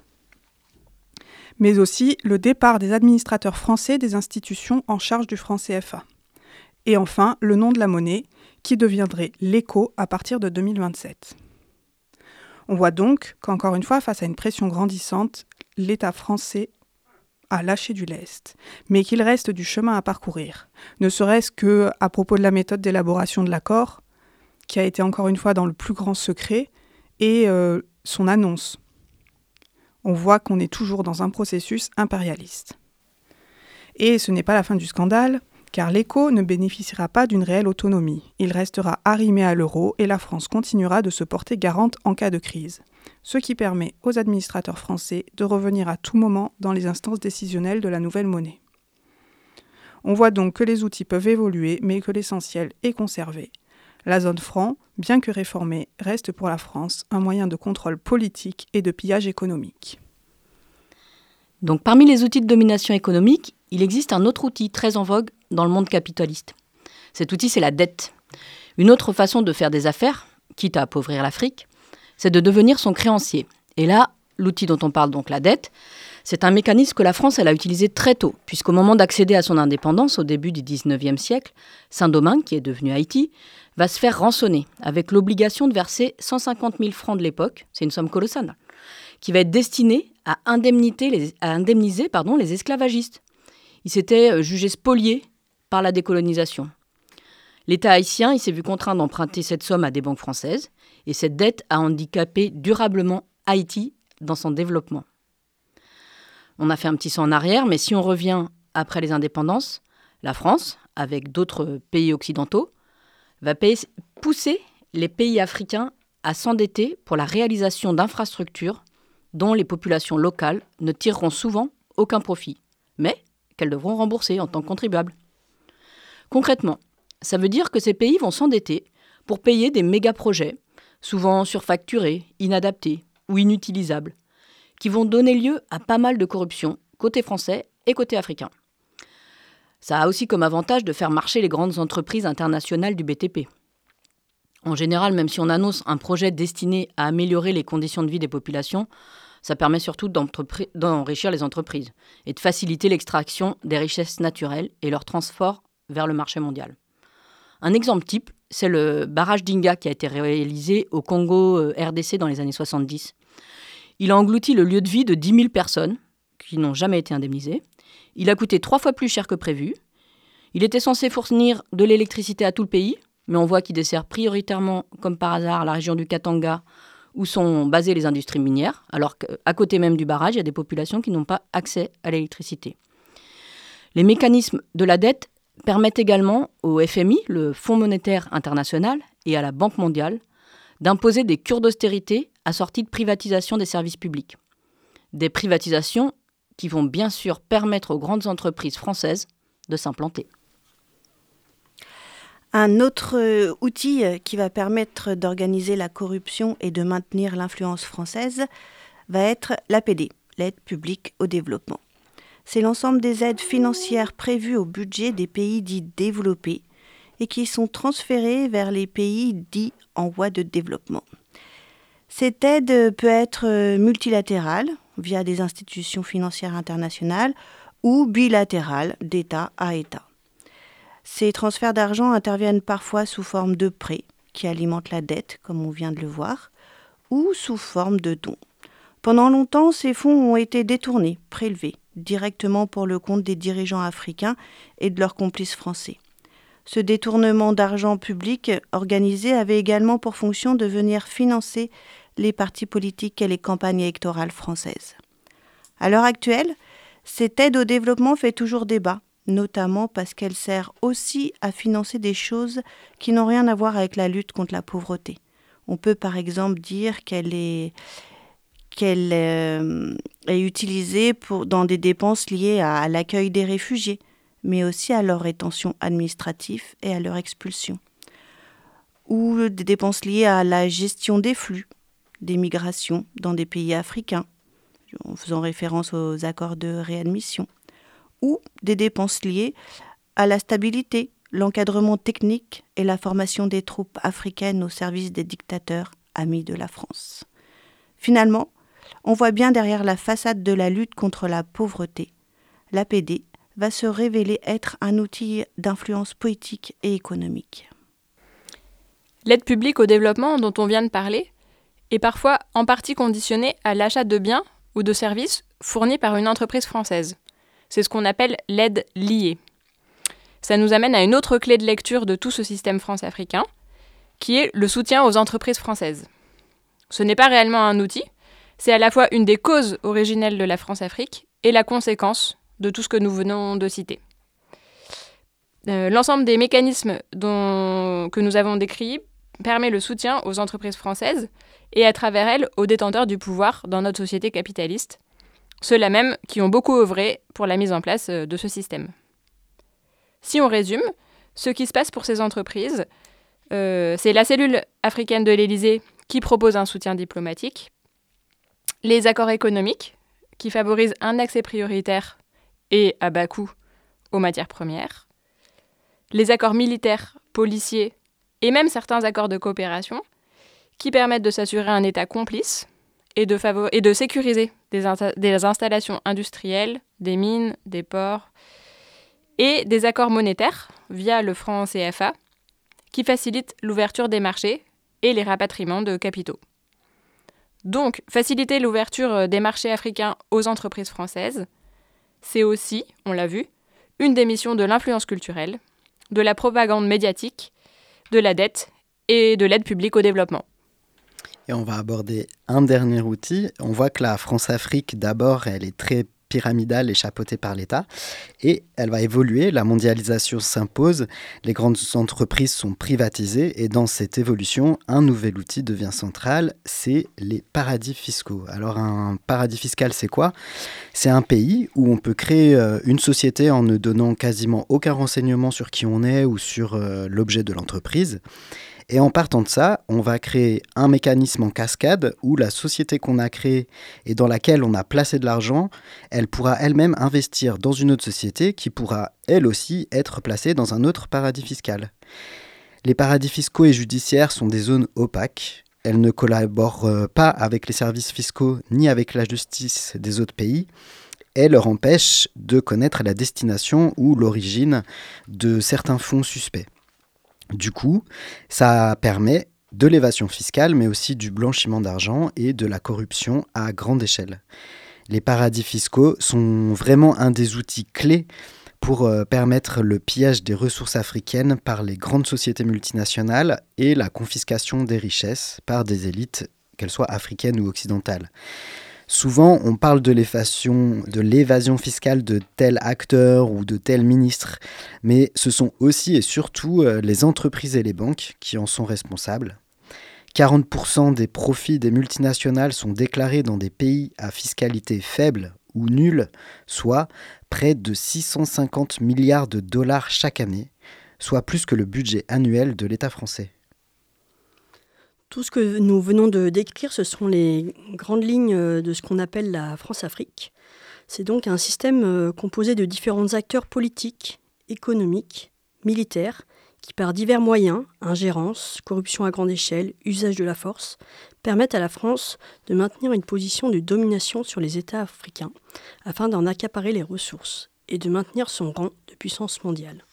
Mais aussi le départ des administrateurs français des institutions en charge du franc C F A. Et enfin, le nom de la monnaie, qui deviendrait l'éco à partir de deux mille vingt-sept. On voit donc qu'encore une fois, face à une pression grandissante, l'État français a lâché du lest, mais qu'il reste du chemin à parcourir, ne serait-ce qu'à propos de la méthode d'élaboration de l'accord, qui a été encore une fois dans le plus grand secret, et euh, son annonce. On voit qu'on est toujours dans un processus impérialiste. Et ce n'est pas la fin du scandale, car l'éco ne bénéficiera pas d'une réelle autonomie. Il restera arrimé à l'euro et la France continuera de se porter garante en cas de crise, ce qui permet aux administrateurs français de revenir à tout moment dans les instances décisionnelles de la nouvelle monnaie. On voit donc que les outils peuvent évoluer, mais que l'essentiel est conservé. La zone franc, bien que réformée, reste pour la France un moyen de contrôle politique et de pillage économique. Donc parmi les outils de domination économique, il existe un autre outil très en vogue dans le monde capitaliste. Cet outil, c'est la dette. Une autre façon de faire des affaires, quitte à appauvrir l'Afrique, c'est de devenir son créancier. Et là, l'outil dont on parle, donc la dette, c'est un mécanisme que la France elle a utilisé très tôt, puisqu'au moment d'accéder à son indépendance, au début du dix-neuvième siècle, Saint-Domingue, qui est devenu Haïti, va se faire rançonner, avec l'obligation de verser cent cinquante mille francs de l'époque, c'est une somme colossale, qui va être destinée à, les, à indemniser pardon, les esclavagistes. Ils s'étaient jugés spoliés par la décolonisation. L'État haïtien il s'est vu contraint d'emprunter cette somme à des banques françaises, et cette dette a handicapé durablement Haïti dans son développement. On a fait un petit saut en arrière, mais si on revient après les indépendances, la France, avec d'autres pays occidentaux, va payer, pousser les pays africains à s'endetter pour la réalisation d'infrastructures dont les populations locales ne tireront souvent aucun profit, mais qu'elles devront rembourser en tant que contribuables. Concrètement, ça veut dire que ces pays vont s'endetter pour payer des méga-projets, souvent surfacturés, inadaptés ou inutilisables, qui vont donner lieu à pas mal de corruption, côté français et côté africain. Ça a aussi comme avantage de faire marcher les grandes entreprises internationales du B T P. En général, même si on annonce un projet destiné à améliorer les conditions de vie des populations, Ça permet surtout d'enrichir les entreprises et de faciliter l'extraction des richesses naturelles et leur transport vers le marché mondial. Un exemple type, c'est le barrage d'Inga qui a été réalisé au Congo R D C dans les années soixante-dix. Il a englouti le lieu de vie de dix mille personnes qui n'ont jamais été indemnisées. Il a coûté trois fois plus cher que prévu. Il était censé fournir de l'électricité à tout le pays, mais on voit qu'il dessert prioritairement, comme par hasard, la région du Katanga, où sont basées les industries minières, alors qu'à côté même du barrage, il y a des populations qui n'ont pas accès à l'électricité. Les mécanismes de la dette permettent également au F M I, le Fonds monétaire international, et à la Banque mondiale, d'imposer des cures d'austérité assorties de privatisation des services publics. Des privatisations qui vont bien sûr permettre aux grandes entreprises françaises de s'implanter. Un autre euh, outil qui va permettre d'organiser la corruption et de maintenir l'influence française va être l'A P D, l'aide publique au développement. C'est l'ensemble des aides financières prévues au budget des pays dits développés et qui sont transférées vers les pays dits en voie de développement. Cette aide peut être multilatérale, via des institutions financières internationales, ou bilatérale, d'État à État. Ces transferts d'argent interviennent parfois sous forme de prêts, qui alimentent la dette, comme on vient de le voir, ou sous forme de dons. Pendant longtemps, ces fonds ont été détournés, prélevés, directement pour le compte des dirigeants africains et de leurs complices français. Ce détournement d'argent public organisé avait également pour fonction de venir financer les partis politiques et les campagnes électorales françaises. À l'heure actuelle, cette aide au développement fait toujours débat, notamment parce qu'elle sert aussi à financer des choses qui n'ont rien à voir avec la lutte contre la pauvreté. On peut par exemple dire qu'elle est, qu'elle euh, est utilisée pour, dans des dépenses liées à, à l'accueil des réfugiés, mais aussi à leur rétention administrative et à leur expulsion. Ou des dépenses liées à la gestion des flux, des migrations dans des pays africains, en faisant référence aux accords de réadmission, ou des dépenses liées à la stabilité, l'encadrement technique et la formation des troupes africaines au service des dictateurs amis de la France. Finalement, on voit bien derrière la façade de la lutte contre la pauvreté, l'A P D va se révéler être un outil d'influence politique et économique. L'aide publique au développement dont on vient de parler est parfois en partie conditionnée à l'achat de biens ou de services fournis par une entreprise française. C'est ce qu'on appelle l'aide liée. Ça nous amène à une autre clé de lecture de tout ce système france-africain, qui est le soutien aux entreprises françaises. Ce n'est pas réellement un outil, c'est à la fois une des causes originelles de la France-Afrique et la conséquence de tout ce que nous venons de citer. Euh, l'ensemble des mécanismes dont, que nous avons décrits permet le soutien aux entreprises françaises et à travers elles aux détenteurs du pouvoir dans notre société capitaliste, ceux-là même qui ont beaucoup œuvré pour la mise en place de ce système. Si on résume, ce qui se passe pour ces entreprises, euh, c'est la cellule africaine de l'Élysée qui propose un soutien diplomatique, les accords économiques qui favorisent un accès prioritaire et à bas coût aux matières premières, les accords militaires, policiers et même certains accords de coopération qui permettent de s'assurer un État complice et de, favor- et de sécuriser des, insta- des installations industrielles, des mines, des ports, et des accords monétaires via le franc C F A qui facilitent l'ouverture des marchés et les rapatriements de capitaux. Donc, faciliter l'ouverture des marchés africains aux entreprises françaises, c'est aussi, on l'a vu, une des missions de l'influence culturelle, de la propagande médiatique, de la dette et de l'aide publique au développement. Et on va aborder un dernier outil. On voit que la France-Afrique, d'abord, elle est très pyramidale et chapeautée par l'État. Et elle va évoluer, la mondialisation s'impose, les grandes entreprises sont privatisées. Et dans cette évolution, un nouvel outil devient central, c'est les paradis fiscaux. Alors un paradis fiscal, c'est quoi ? C'est un pays où on peut créer une société en ne donnant quasiment aucun renseignement sur qui on est ou sur l'objet de l'entreprise. Et en partant de ça, on va créer un mécanisme en cascade où la société qu'on a créée et dans laquelle on a placé de l'argent, elle pourra elle-même investir dans une autre société qui pourra elle aussi être placée dans un autre paradis fiscal. Les paradis fiscaux et judiciaires sont des zones opaques elle ne collabore euh, pas avec les services fiscaux ni avec la justice des autres pays et leur empêche de connaître la destination ou l'origine de certains fonds suspects. Du coup, ça permet de l'évasion fiscale, mais aussi du blanchiment d'argent et de la corruption à grande échelle. Les paradis fiscaux sont vraiment un des outils clés pour euh, permettre le pillage des ressources africaines par les grandes sociétés multinationales et la confiscation des richesses par des élites, qu'elles soient africaines ou occidentales. Souvent, on parle de l'évasion, de l'évasion fiscale de tel acteur ou de tel ministre, mais ce sont aussi et surtout euh, les entreprises et les banques qui en sont responsables. quarante pour cent des profits des multinationales sont déclarés dans des pays à fiscalité faible ou nulle, soit près de six cent cinquante milliards de dollars chaque année, soit plus que le budget annuel de l'État français. Tout ce que nous venons de décrire, ce sont les grandes lignes de ce qu'on appelle la France-Afrique. C'est donc un système composé de différents acteurs politiques, économiques, militaires, qui par divers moyens, ingérence, corruption à grande échelle, usage de la force, permettent à la France de maintenir une position de domination sur les États africains afin d'en accaparer les ressources et de maintenir son rang de puissance mondiale.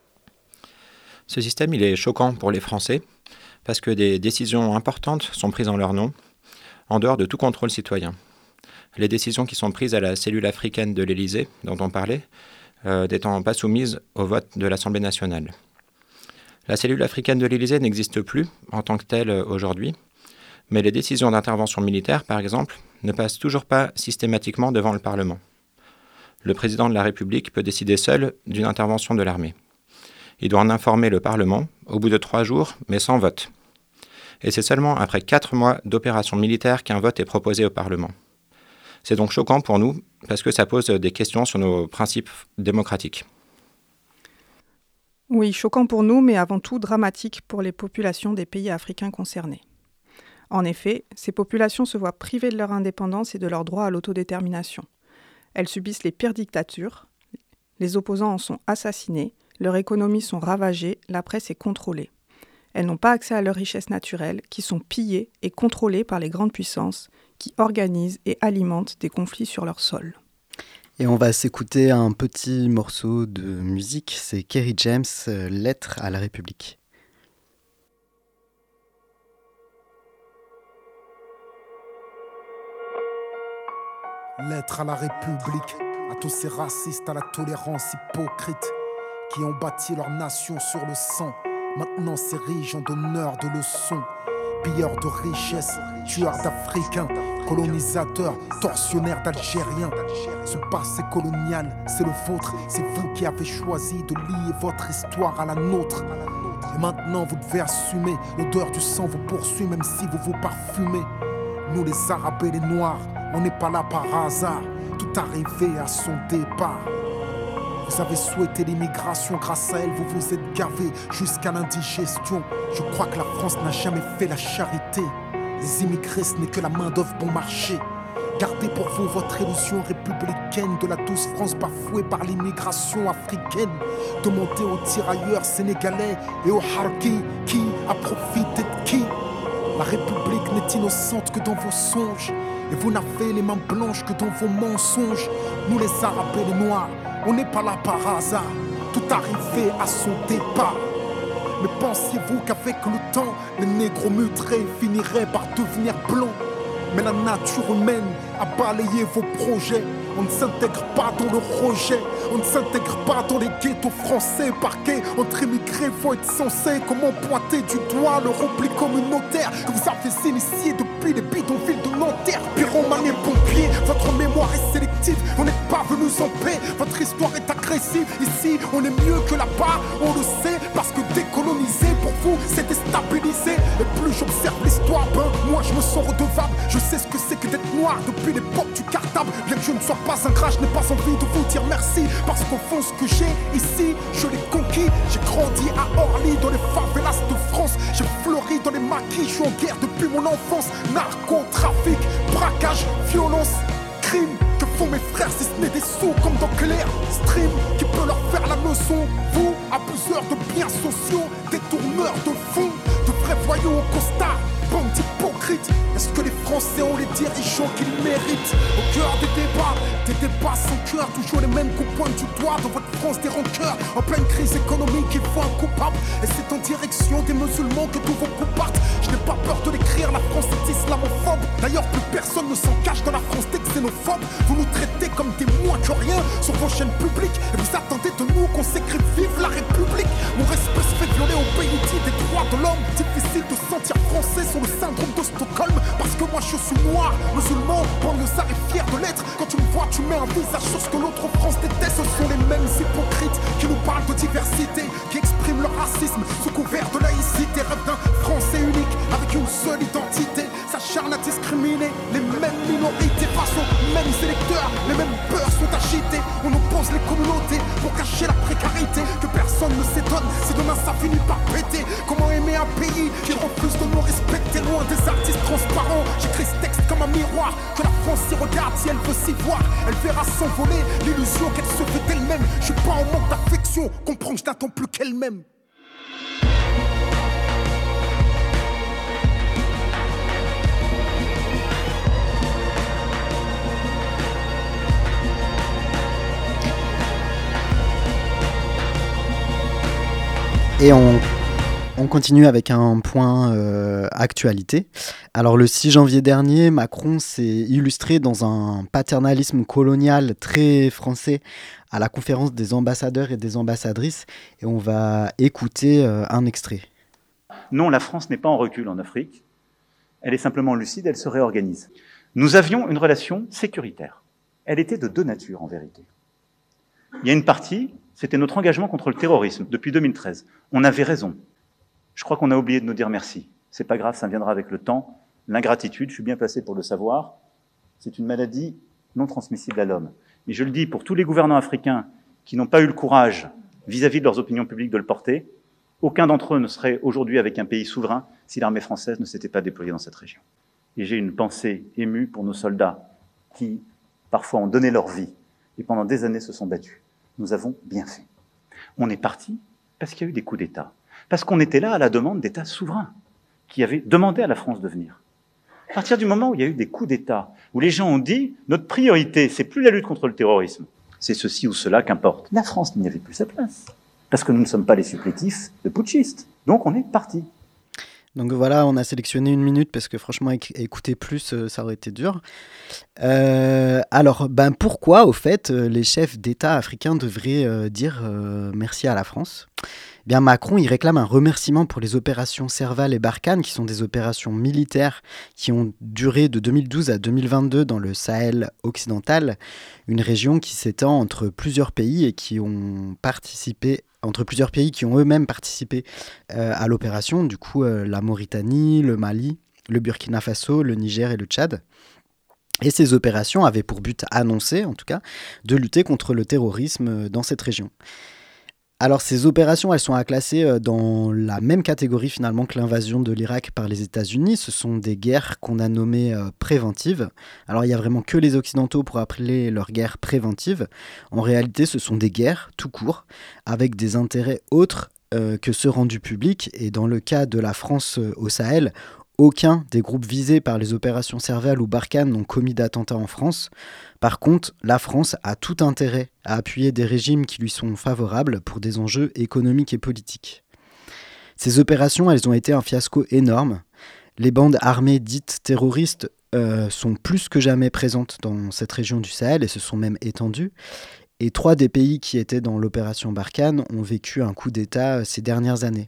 Ce système, il est choquant pour les Français parce que des décisions importantes sont prises en leur nom, en dehors de tout contrôle citoyen. Les décisions qui sont prises à la cellule africaine de l'Élysée, dont on parlait, euh, n'étant pas soumises au vote de l'Assemblée nationale. La cellule africaine de l'Élysée n'existe plus en tant que telle aujourd'hui, mais les décisions d'intervention militaire, par exemple, ne passent toujours pas systématiquement devant le Parlement. Le président de la République peut décider seul d'une intervention de l'armée. Il doit en informer le Parlement au bout de trois jours, mais sans vote. Et c'est seulement après quatre mois d'opération militaire qu'un vote est proposé au Parlement. C'est donc choquant pour nous, parce que ça pose des questions sur nos principes démocratiques. Oui, choquant pour nous, mais avant tout dramatique pour les populations des pays africains concernés. En effet, ces populations se voient privées de leur indépendance et de leur droit à l'autodétermination. Elles subissent les pires dictatures, les opposants en sont assassinés, leurs économies sont ravagées, la presse est contrôlée. Elles n'ont pas accès à leurs richesses naturelles, qui sont pillées et contrôlées par les grandes puissances, qui organisent et alimentent des conflits sur leur sol. Et on va s'écouter un petit morceau de musique, c'est Kerry James, euh, Lettre à la République. Lettre à la République, à tous ces racistes, à la tolérance hypocrite, qui ont bâti leur nation sur le sang, maintenant s'érigent en donneurs de leçons. Pilleurs de richesses, tueurs d'Africains, colonisateurs, tortionnaires d'Algériens. Ce passé colonial, c'est le vôtre, c'est vous qui avez choisi de lier votre histoire à la nôtre. Et maintenant vous devez assumer, l'odeur du sang vous poursuit même si vous vous parfumez. Nous les Arabes et les Noirs, on n'est pas là par hasard, tout arrivé à son départ. Vous avez souhaité l'immigration, grâce à elle vous vous êtes gavé jusqu'à l'indigestion. Je crois que la France n'a jamais fait la charité. Les immigrés ce n'est que la main d'œuvre bon marché. Gardez pour vous votre illusion républicaine de la douce France bafouée par l'immigration africaine. Demandez aux tirailleurs sénégalais et aux harkis qui a profité de qui. La République n'est innocente que dans vos songes, et vous n'avez les mains blanches que dans vos mensonges. Nous les Arabes et les Noirs, on n'est pas là par hasard, tout arrivé à son départ. Mais pensiez-vous qu'avec le temps, les négros mutrés finiraient par devenir blancs? Mais la nature humaine a balayé vos projets. On ne s'intègre pas dans le rejet, on ne s'intègre pas dans les ghettos français. Parqués entre immigrés, faut être censé. Comment pointer du doigt le repli communautaire que vous avez initié depuis les bidonvilles de Nanterre? Pyromane et pompiers, votre mémoire est sélective, on n'est pas venus en paix. Votre histoire est agressive, ici on est mieux que là-bas, on le sait. Parce que décoloniser pour vous c'est déstabiliser. Et plus j'observe l'histoire, ben moi je me sens redevable. Je sais ce que c'est que d'être noir depuis l'époque du cartable. Bien que je ne sois pas un gras, je n'ai pas envie de vous dire merci. Parce qu'au fond ce que j'ai ici, je l'ai conquis. J'ai grandi à Orly dans les favelas de France. J'ai fleuri dans les maquis, je suis en guerre depuis mon enfance. Narcotrafic, braquage, violence, crime. Que font mes frères si ce n'est des sous comme dans Clair Stream qui peut leur faire la leçon? Vous, abuseurs de biens sociaux, détourneurs de fonds, de vrais voyous au costard, bande d'hypocrites. Est-ce que les Français ont les dirigeants qu'ils méritent? Au cœur des débats, des débats sans cœur, toujours les mêmes qu'on pointe du doigt dans votre France des rancœurs. En pleine crise économique, il faut un coupable, et c'est en direction des musulmans que tous vos coups partent. Je n'ai pas peur de l'écrire, la France est islamophobe. D'ailleurs, plus personne ne s'en cache dans la France des xénophobes. Vous nous traitez comme des moins que rien sur vos chaînes publiques, et vous attendez de nous qu'on s'écrive vive la République. Mon respect se fait violer au pays dit des droits de l'homme. Difficile de sentir français sur le syndrome de Stockholm, parce que moi je suis noir, musulman, banlieusard et fier de l'être. Quand tu me vois, tu mets un visage sur ce que l'autre France déteste. Ce sont les mêmes hypocrites qui nous parlent de diversité, qui expriment leur racisme sous couvert de laïcité. Rêve d'un français unique avec une seule identité, s'acharne à discriminer les mêmes minorités face aux mêmes électeurs. Les mêmes peurs sont agitées, on oppose les communautés pour cacher la précarité. Que personne ne s'étonne si demain ça finit par péter. Comment aimer un pays qui refuse de nous respecter? Loin des artistes transparents, j'écris ce texte comme un miroir. Que la France s'y regarde si elle veut s'y voir, elle verra s'envoler l'illusion qu'elle se fait d'elle-même. Je suis pas en manque d'affection, comprends que je n'attends plus qu'elle-même. Et on, on continue avec un point euh, actualité. Alors le six janvier dernier, Macron s'est illustré dans un paternalisme colonial très français à la conférence des ambassadeurs et des ambassadrices. Et on va écouter euh, un extrait. Non, la France n'est pas en recul en Afrique. Elle est simplement lucide, elle se réorganise. Nous avions une relation sécuritaire. Elle était de deux natures en vérité. Il y a une partie, c'était notre engagement contre le terrorisme depuis deux mille treize. On avait raison. Je crois qu'on a oublié de nous dire merci. C'est pas grave, ça viendra avec le temps. L'ingratitude, je suis bien placé pour le savoir, c'est une maladie non transmissible à l'homme. Mais je le dis pour tous les gouvernants africains qui n'ont pas eu le courage, vis-à-vis de leurs opinions publiques, de le porter, aucun d'entre eux ne serait aujourd'hui avec un pays souverain si l'armée française ne s'était pas déployée dans cette région. Et j'ai une pensée émue pour nos soldats qui, parfois, ont donné leur vie et pendant des années se sont battus. Nous avons bien fait. On est parti parce qu'il y a eu des coups d'État. Parce qu'on était là à la demande d'États souverains qui avaient demandé à la France de venir. À partir du moment où il y a eu des coups d'État, où les gens ont dit « notre priorité, c'est plus la lutte contre le terrorisme, c'est ceci ou cela, qu'importe », la France n'y avait plus sa place. Parce que nous ne sommes pas les supplétifs de putschistes. Donc on est parti. Donc voilà, on a sélectionné une minute parce que franchement, éc- écouter plus, euh, ça aurait été dur. Euh, alors, ben pourquoi, au fait, euh, les chefs d'État africains devraient euh, dire euh, merci à la France ? Eh bien, Macron, il réclame un remerciement pour les opérations Serval et Barkhane, qui sont des opérations militaires qui ont duré de deux mille douze à deux mille vingt-deux dans le Sahel occidental, une région qui s'étend entre plusieurs pays et qui ont participé entre plusieurs pays qui ont eux-mêmes participé euh, à l'opération, du coup euh, la Mauritanie, le Mali, le Burkina Faso, le Niger et le Tchad. Et ces opérations avaient pour but annoncé, en tout cas, de lutter contre le terrorisme dans cette région. Alors ces opérations, elles sont à classer dans la même catégorie finalement que l'invasion de l'Irak par les États-Unis. Ce sont des guerres qu'on a nommées euh, préventives. Alors il n'y a vraiment que les Occidentaux pour appeler leurs guerres préventives. En réalité, ce sont des guerres tout court, avec des intérêts autres euh, que ceux rendus publics. Et dans le cas de la France euh, au Sahel, aucun des groupes visés par les opérations Serval ou Barkhane n'ont commis d'attentats en France. Par contre, la France a tout intérêt à appuyer des régimes qui lui sont favorables pour des enjeux économiques et politiques. Ces opérations, elles ont été un fiasco énorme. Les bandes armées dites terroristes euh, sont plus que jamais présentes dans cette région du Sahel et se sont même étendues. Et trois des pays qui étaient dans l'opération Barkhane ont vécu un coup d'État ces dernières années.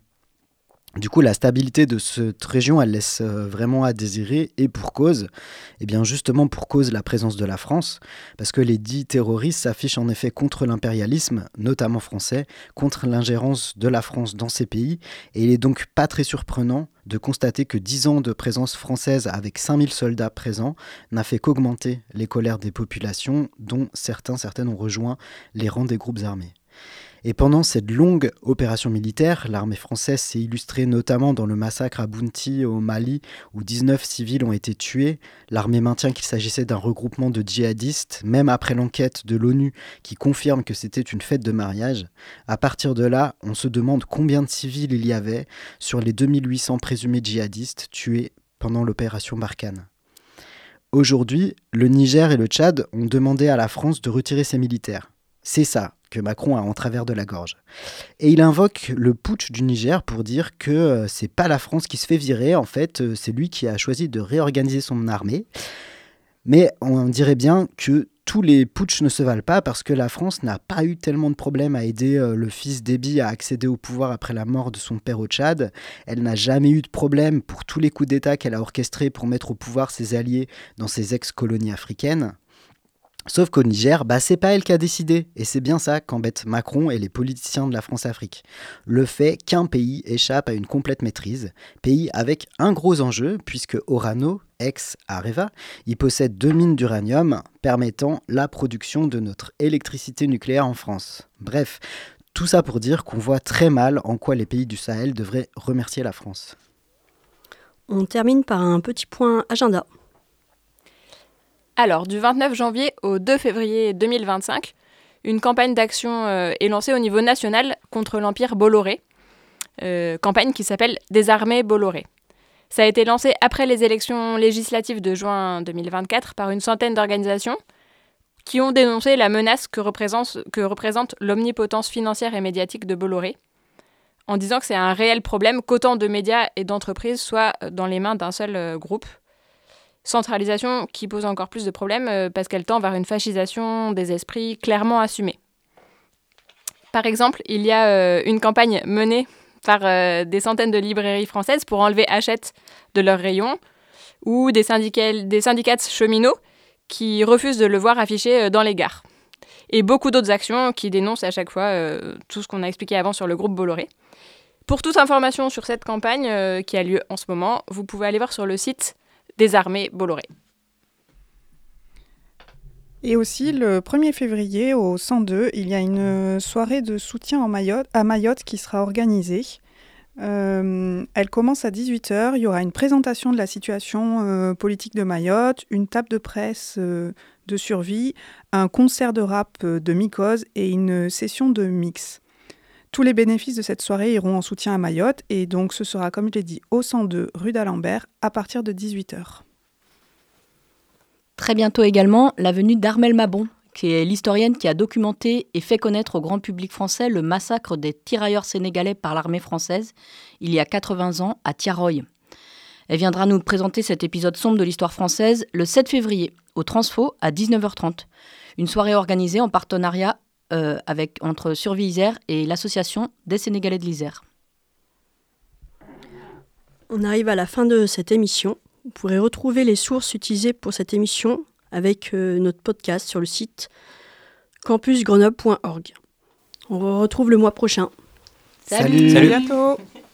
Du coup, la stabilité de cette région, elle laisse vraiment à désirer, et pour cause, eh bien justement pour cause de la présence de la France, parce que les dits terroristes s'affichent en effet contre l'impérialisme, notamment français, contre l'ingérence de la France dans ces pays, et il est donc pas très surprenant de constater que dix ans de présence française avec cinq mille soldats présents n'a fait qu'augmenter les colères des populations, dont certains, certaines ont rejoint les rangs des groupes armés. Et pendant cette longue opération militaire, l'armée française s'est illustrée notamment dans le massacre à Bounti au Mali, où dix-neuf civils ont été tués. L'armée maintient qu'il s'agissait d'un regroupement de djihadistes, même après l'enquête de l'ONU qui confirme que c'était une fête de mariage. À partir de là, on se demande combien de civils il y avait sur les deux mille huit cents présumés djihadistes tués pendant l'opération Barkhane. Aujourd'hui, le Niger et le Tchad ont demandé à la France de retirer ses militaires. C'est ça que Macron a en travers de la gorge. Et il invoque le putsch du Niger pour dire que euh, c'est pas la France qui se fait virer, en fait, euh, c'est lui qui a choisi de réorganiser son armée. Mais on dirait bien que tous les putschs ne se valent pas parce que la France n'a pas eu tellement de problèmes à aider euh, le fils Déby à accéder au pouvoir après la mort de son père au Tchad. Elle n'a jamais eu de problème pour tous les coups d'État qu'elle a orchestrés pour mettre au pouvoir ses alliés dans ses ex-colonies africaines. Sauf qu'au Niger, bah, c'est pas elle qui a décidé. Et c'est bien ça qu'embête Macron et les politiciens de la France-Afrique. Le fait qu'un pays échappe à une complète maîtrise. Pays avec un gros enjeu, puisque Orano, ex-Areva, y possède deux mines d'uranium permettant la production de notre électricité nucléaire en France. Bref, tout ça pour dire qu'on voit très mal en quoi les pays du Sahel devraient remercier la France. On termine par un petit point agenda. Alors, du vingt-neuf janvier au deux février deux mille vingt-cinq, une campagne d'action euh, est lancée au niveau national contre l'Empire Bolloré, euh, campagne qui s'appelle « Désarmer Bolloré ». Ça a été lancé après les élections législatives de juin deux mille vingt-quatre par une centaine d'organisations qui ont dénoncé la menace que représente, que représente l'omnipotence financière et médiatique de Bolloré, en disant que c'est un réel problème qu'autant de médias et d'entreprises soient dans les mains d'un seul euh, groupe. Centralisation qui pose encore plus de problèmes euh, parce qu'elle tend vers une fascisation des esprits clairement assumée. Par exemple, il y a euh, une campagne menée par euh, des centaines de librairies françaises pour enlever Hachette de leurs rayons, ou des syndicats, des syndicats cheminots qui refusent de le voir affiché euh, dans les gares. Et beaucoup d'autres actions qui dénoncent à chaque fois euh, tout ce qu'on a expliqué avant sur le groupe Bolloré. Pour toute information sur cette campagne euh, qui a lieu en ce moment, vous pouvez aller voir sur le site Désarmer Bolloré. Et aussi, le premier février, au cent deux, il y a une soirée de soutien en Mayotte, à Mayotte qui sera organisée. Euh, elle commence à dix-huit heures. Il y aura une présentation de la situation euh, politique de Mayotte, une table de presse euh, de survie, un concert de rap euh, de Mycose et une session de mix. Tous les bénéfices de cette soirée iront en soutien à Mayotte et donc ce sera, comme je l'ai dit, au cent deux rue d'Alembert à partir de dix-huit heures. Très bientôt également, la venue d'Armelle Mabon, qui est l'historienne qui a documenté et fait connaître au grand public français le massacre des tirailleurs sénégalais par l'armée française il y a quatre-vingts ans à Tiaroy. Elle viendra nous présenter cet épisode sombre de l'histoire française le sept février au Transfo à dix-neuf heures trente. Une soirée organisée en partenariat euh, avec, entre Survie Isère et l'association des Sénégalais de l'Isère. On arrive à la fin de cette émission. Vous pourrez retrouver les sources utilisées pour cette émission avec euh, notre podcast sur le site campus grenoble point org. On vous retrouve le mois prochain. Salut. Salut. À bientôt.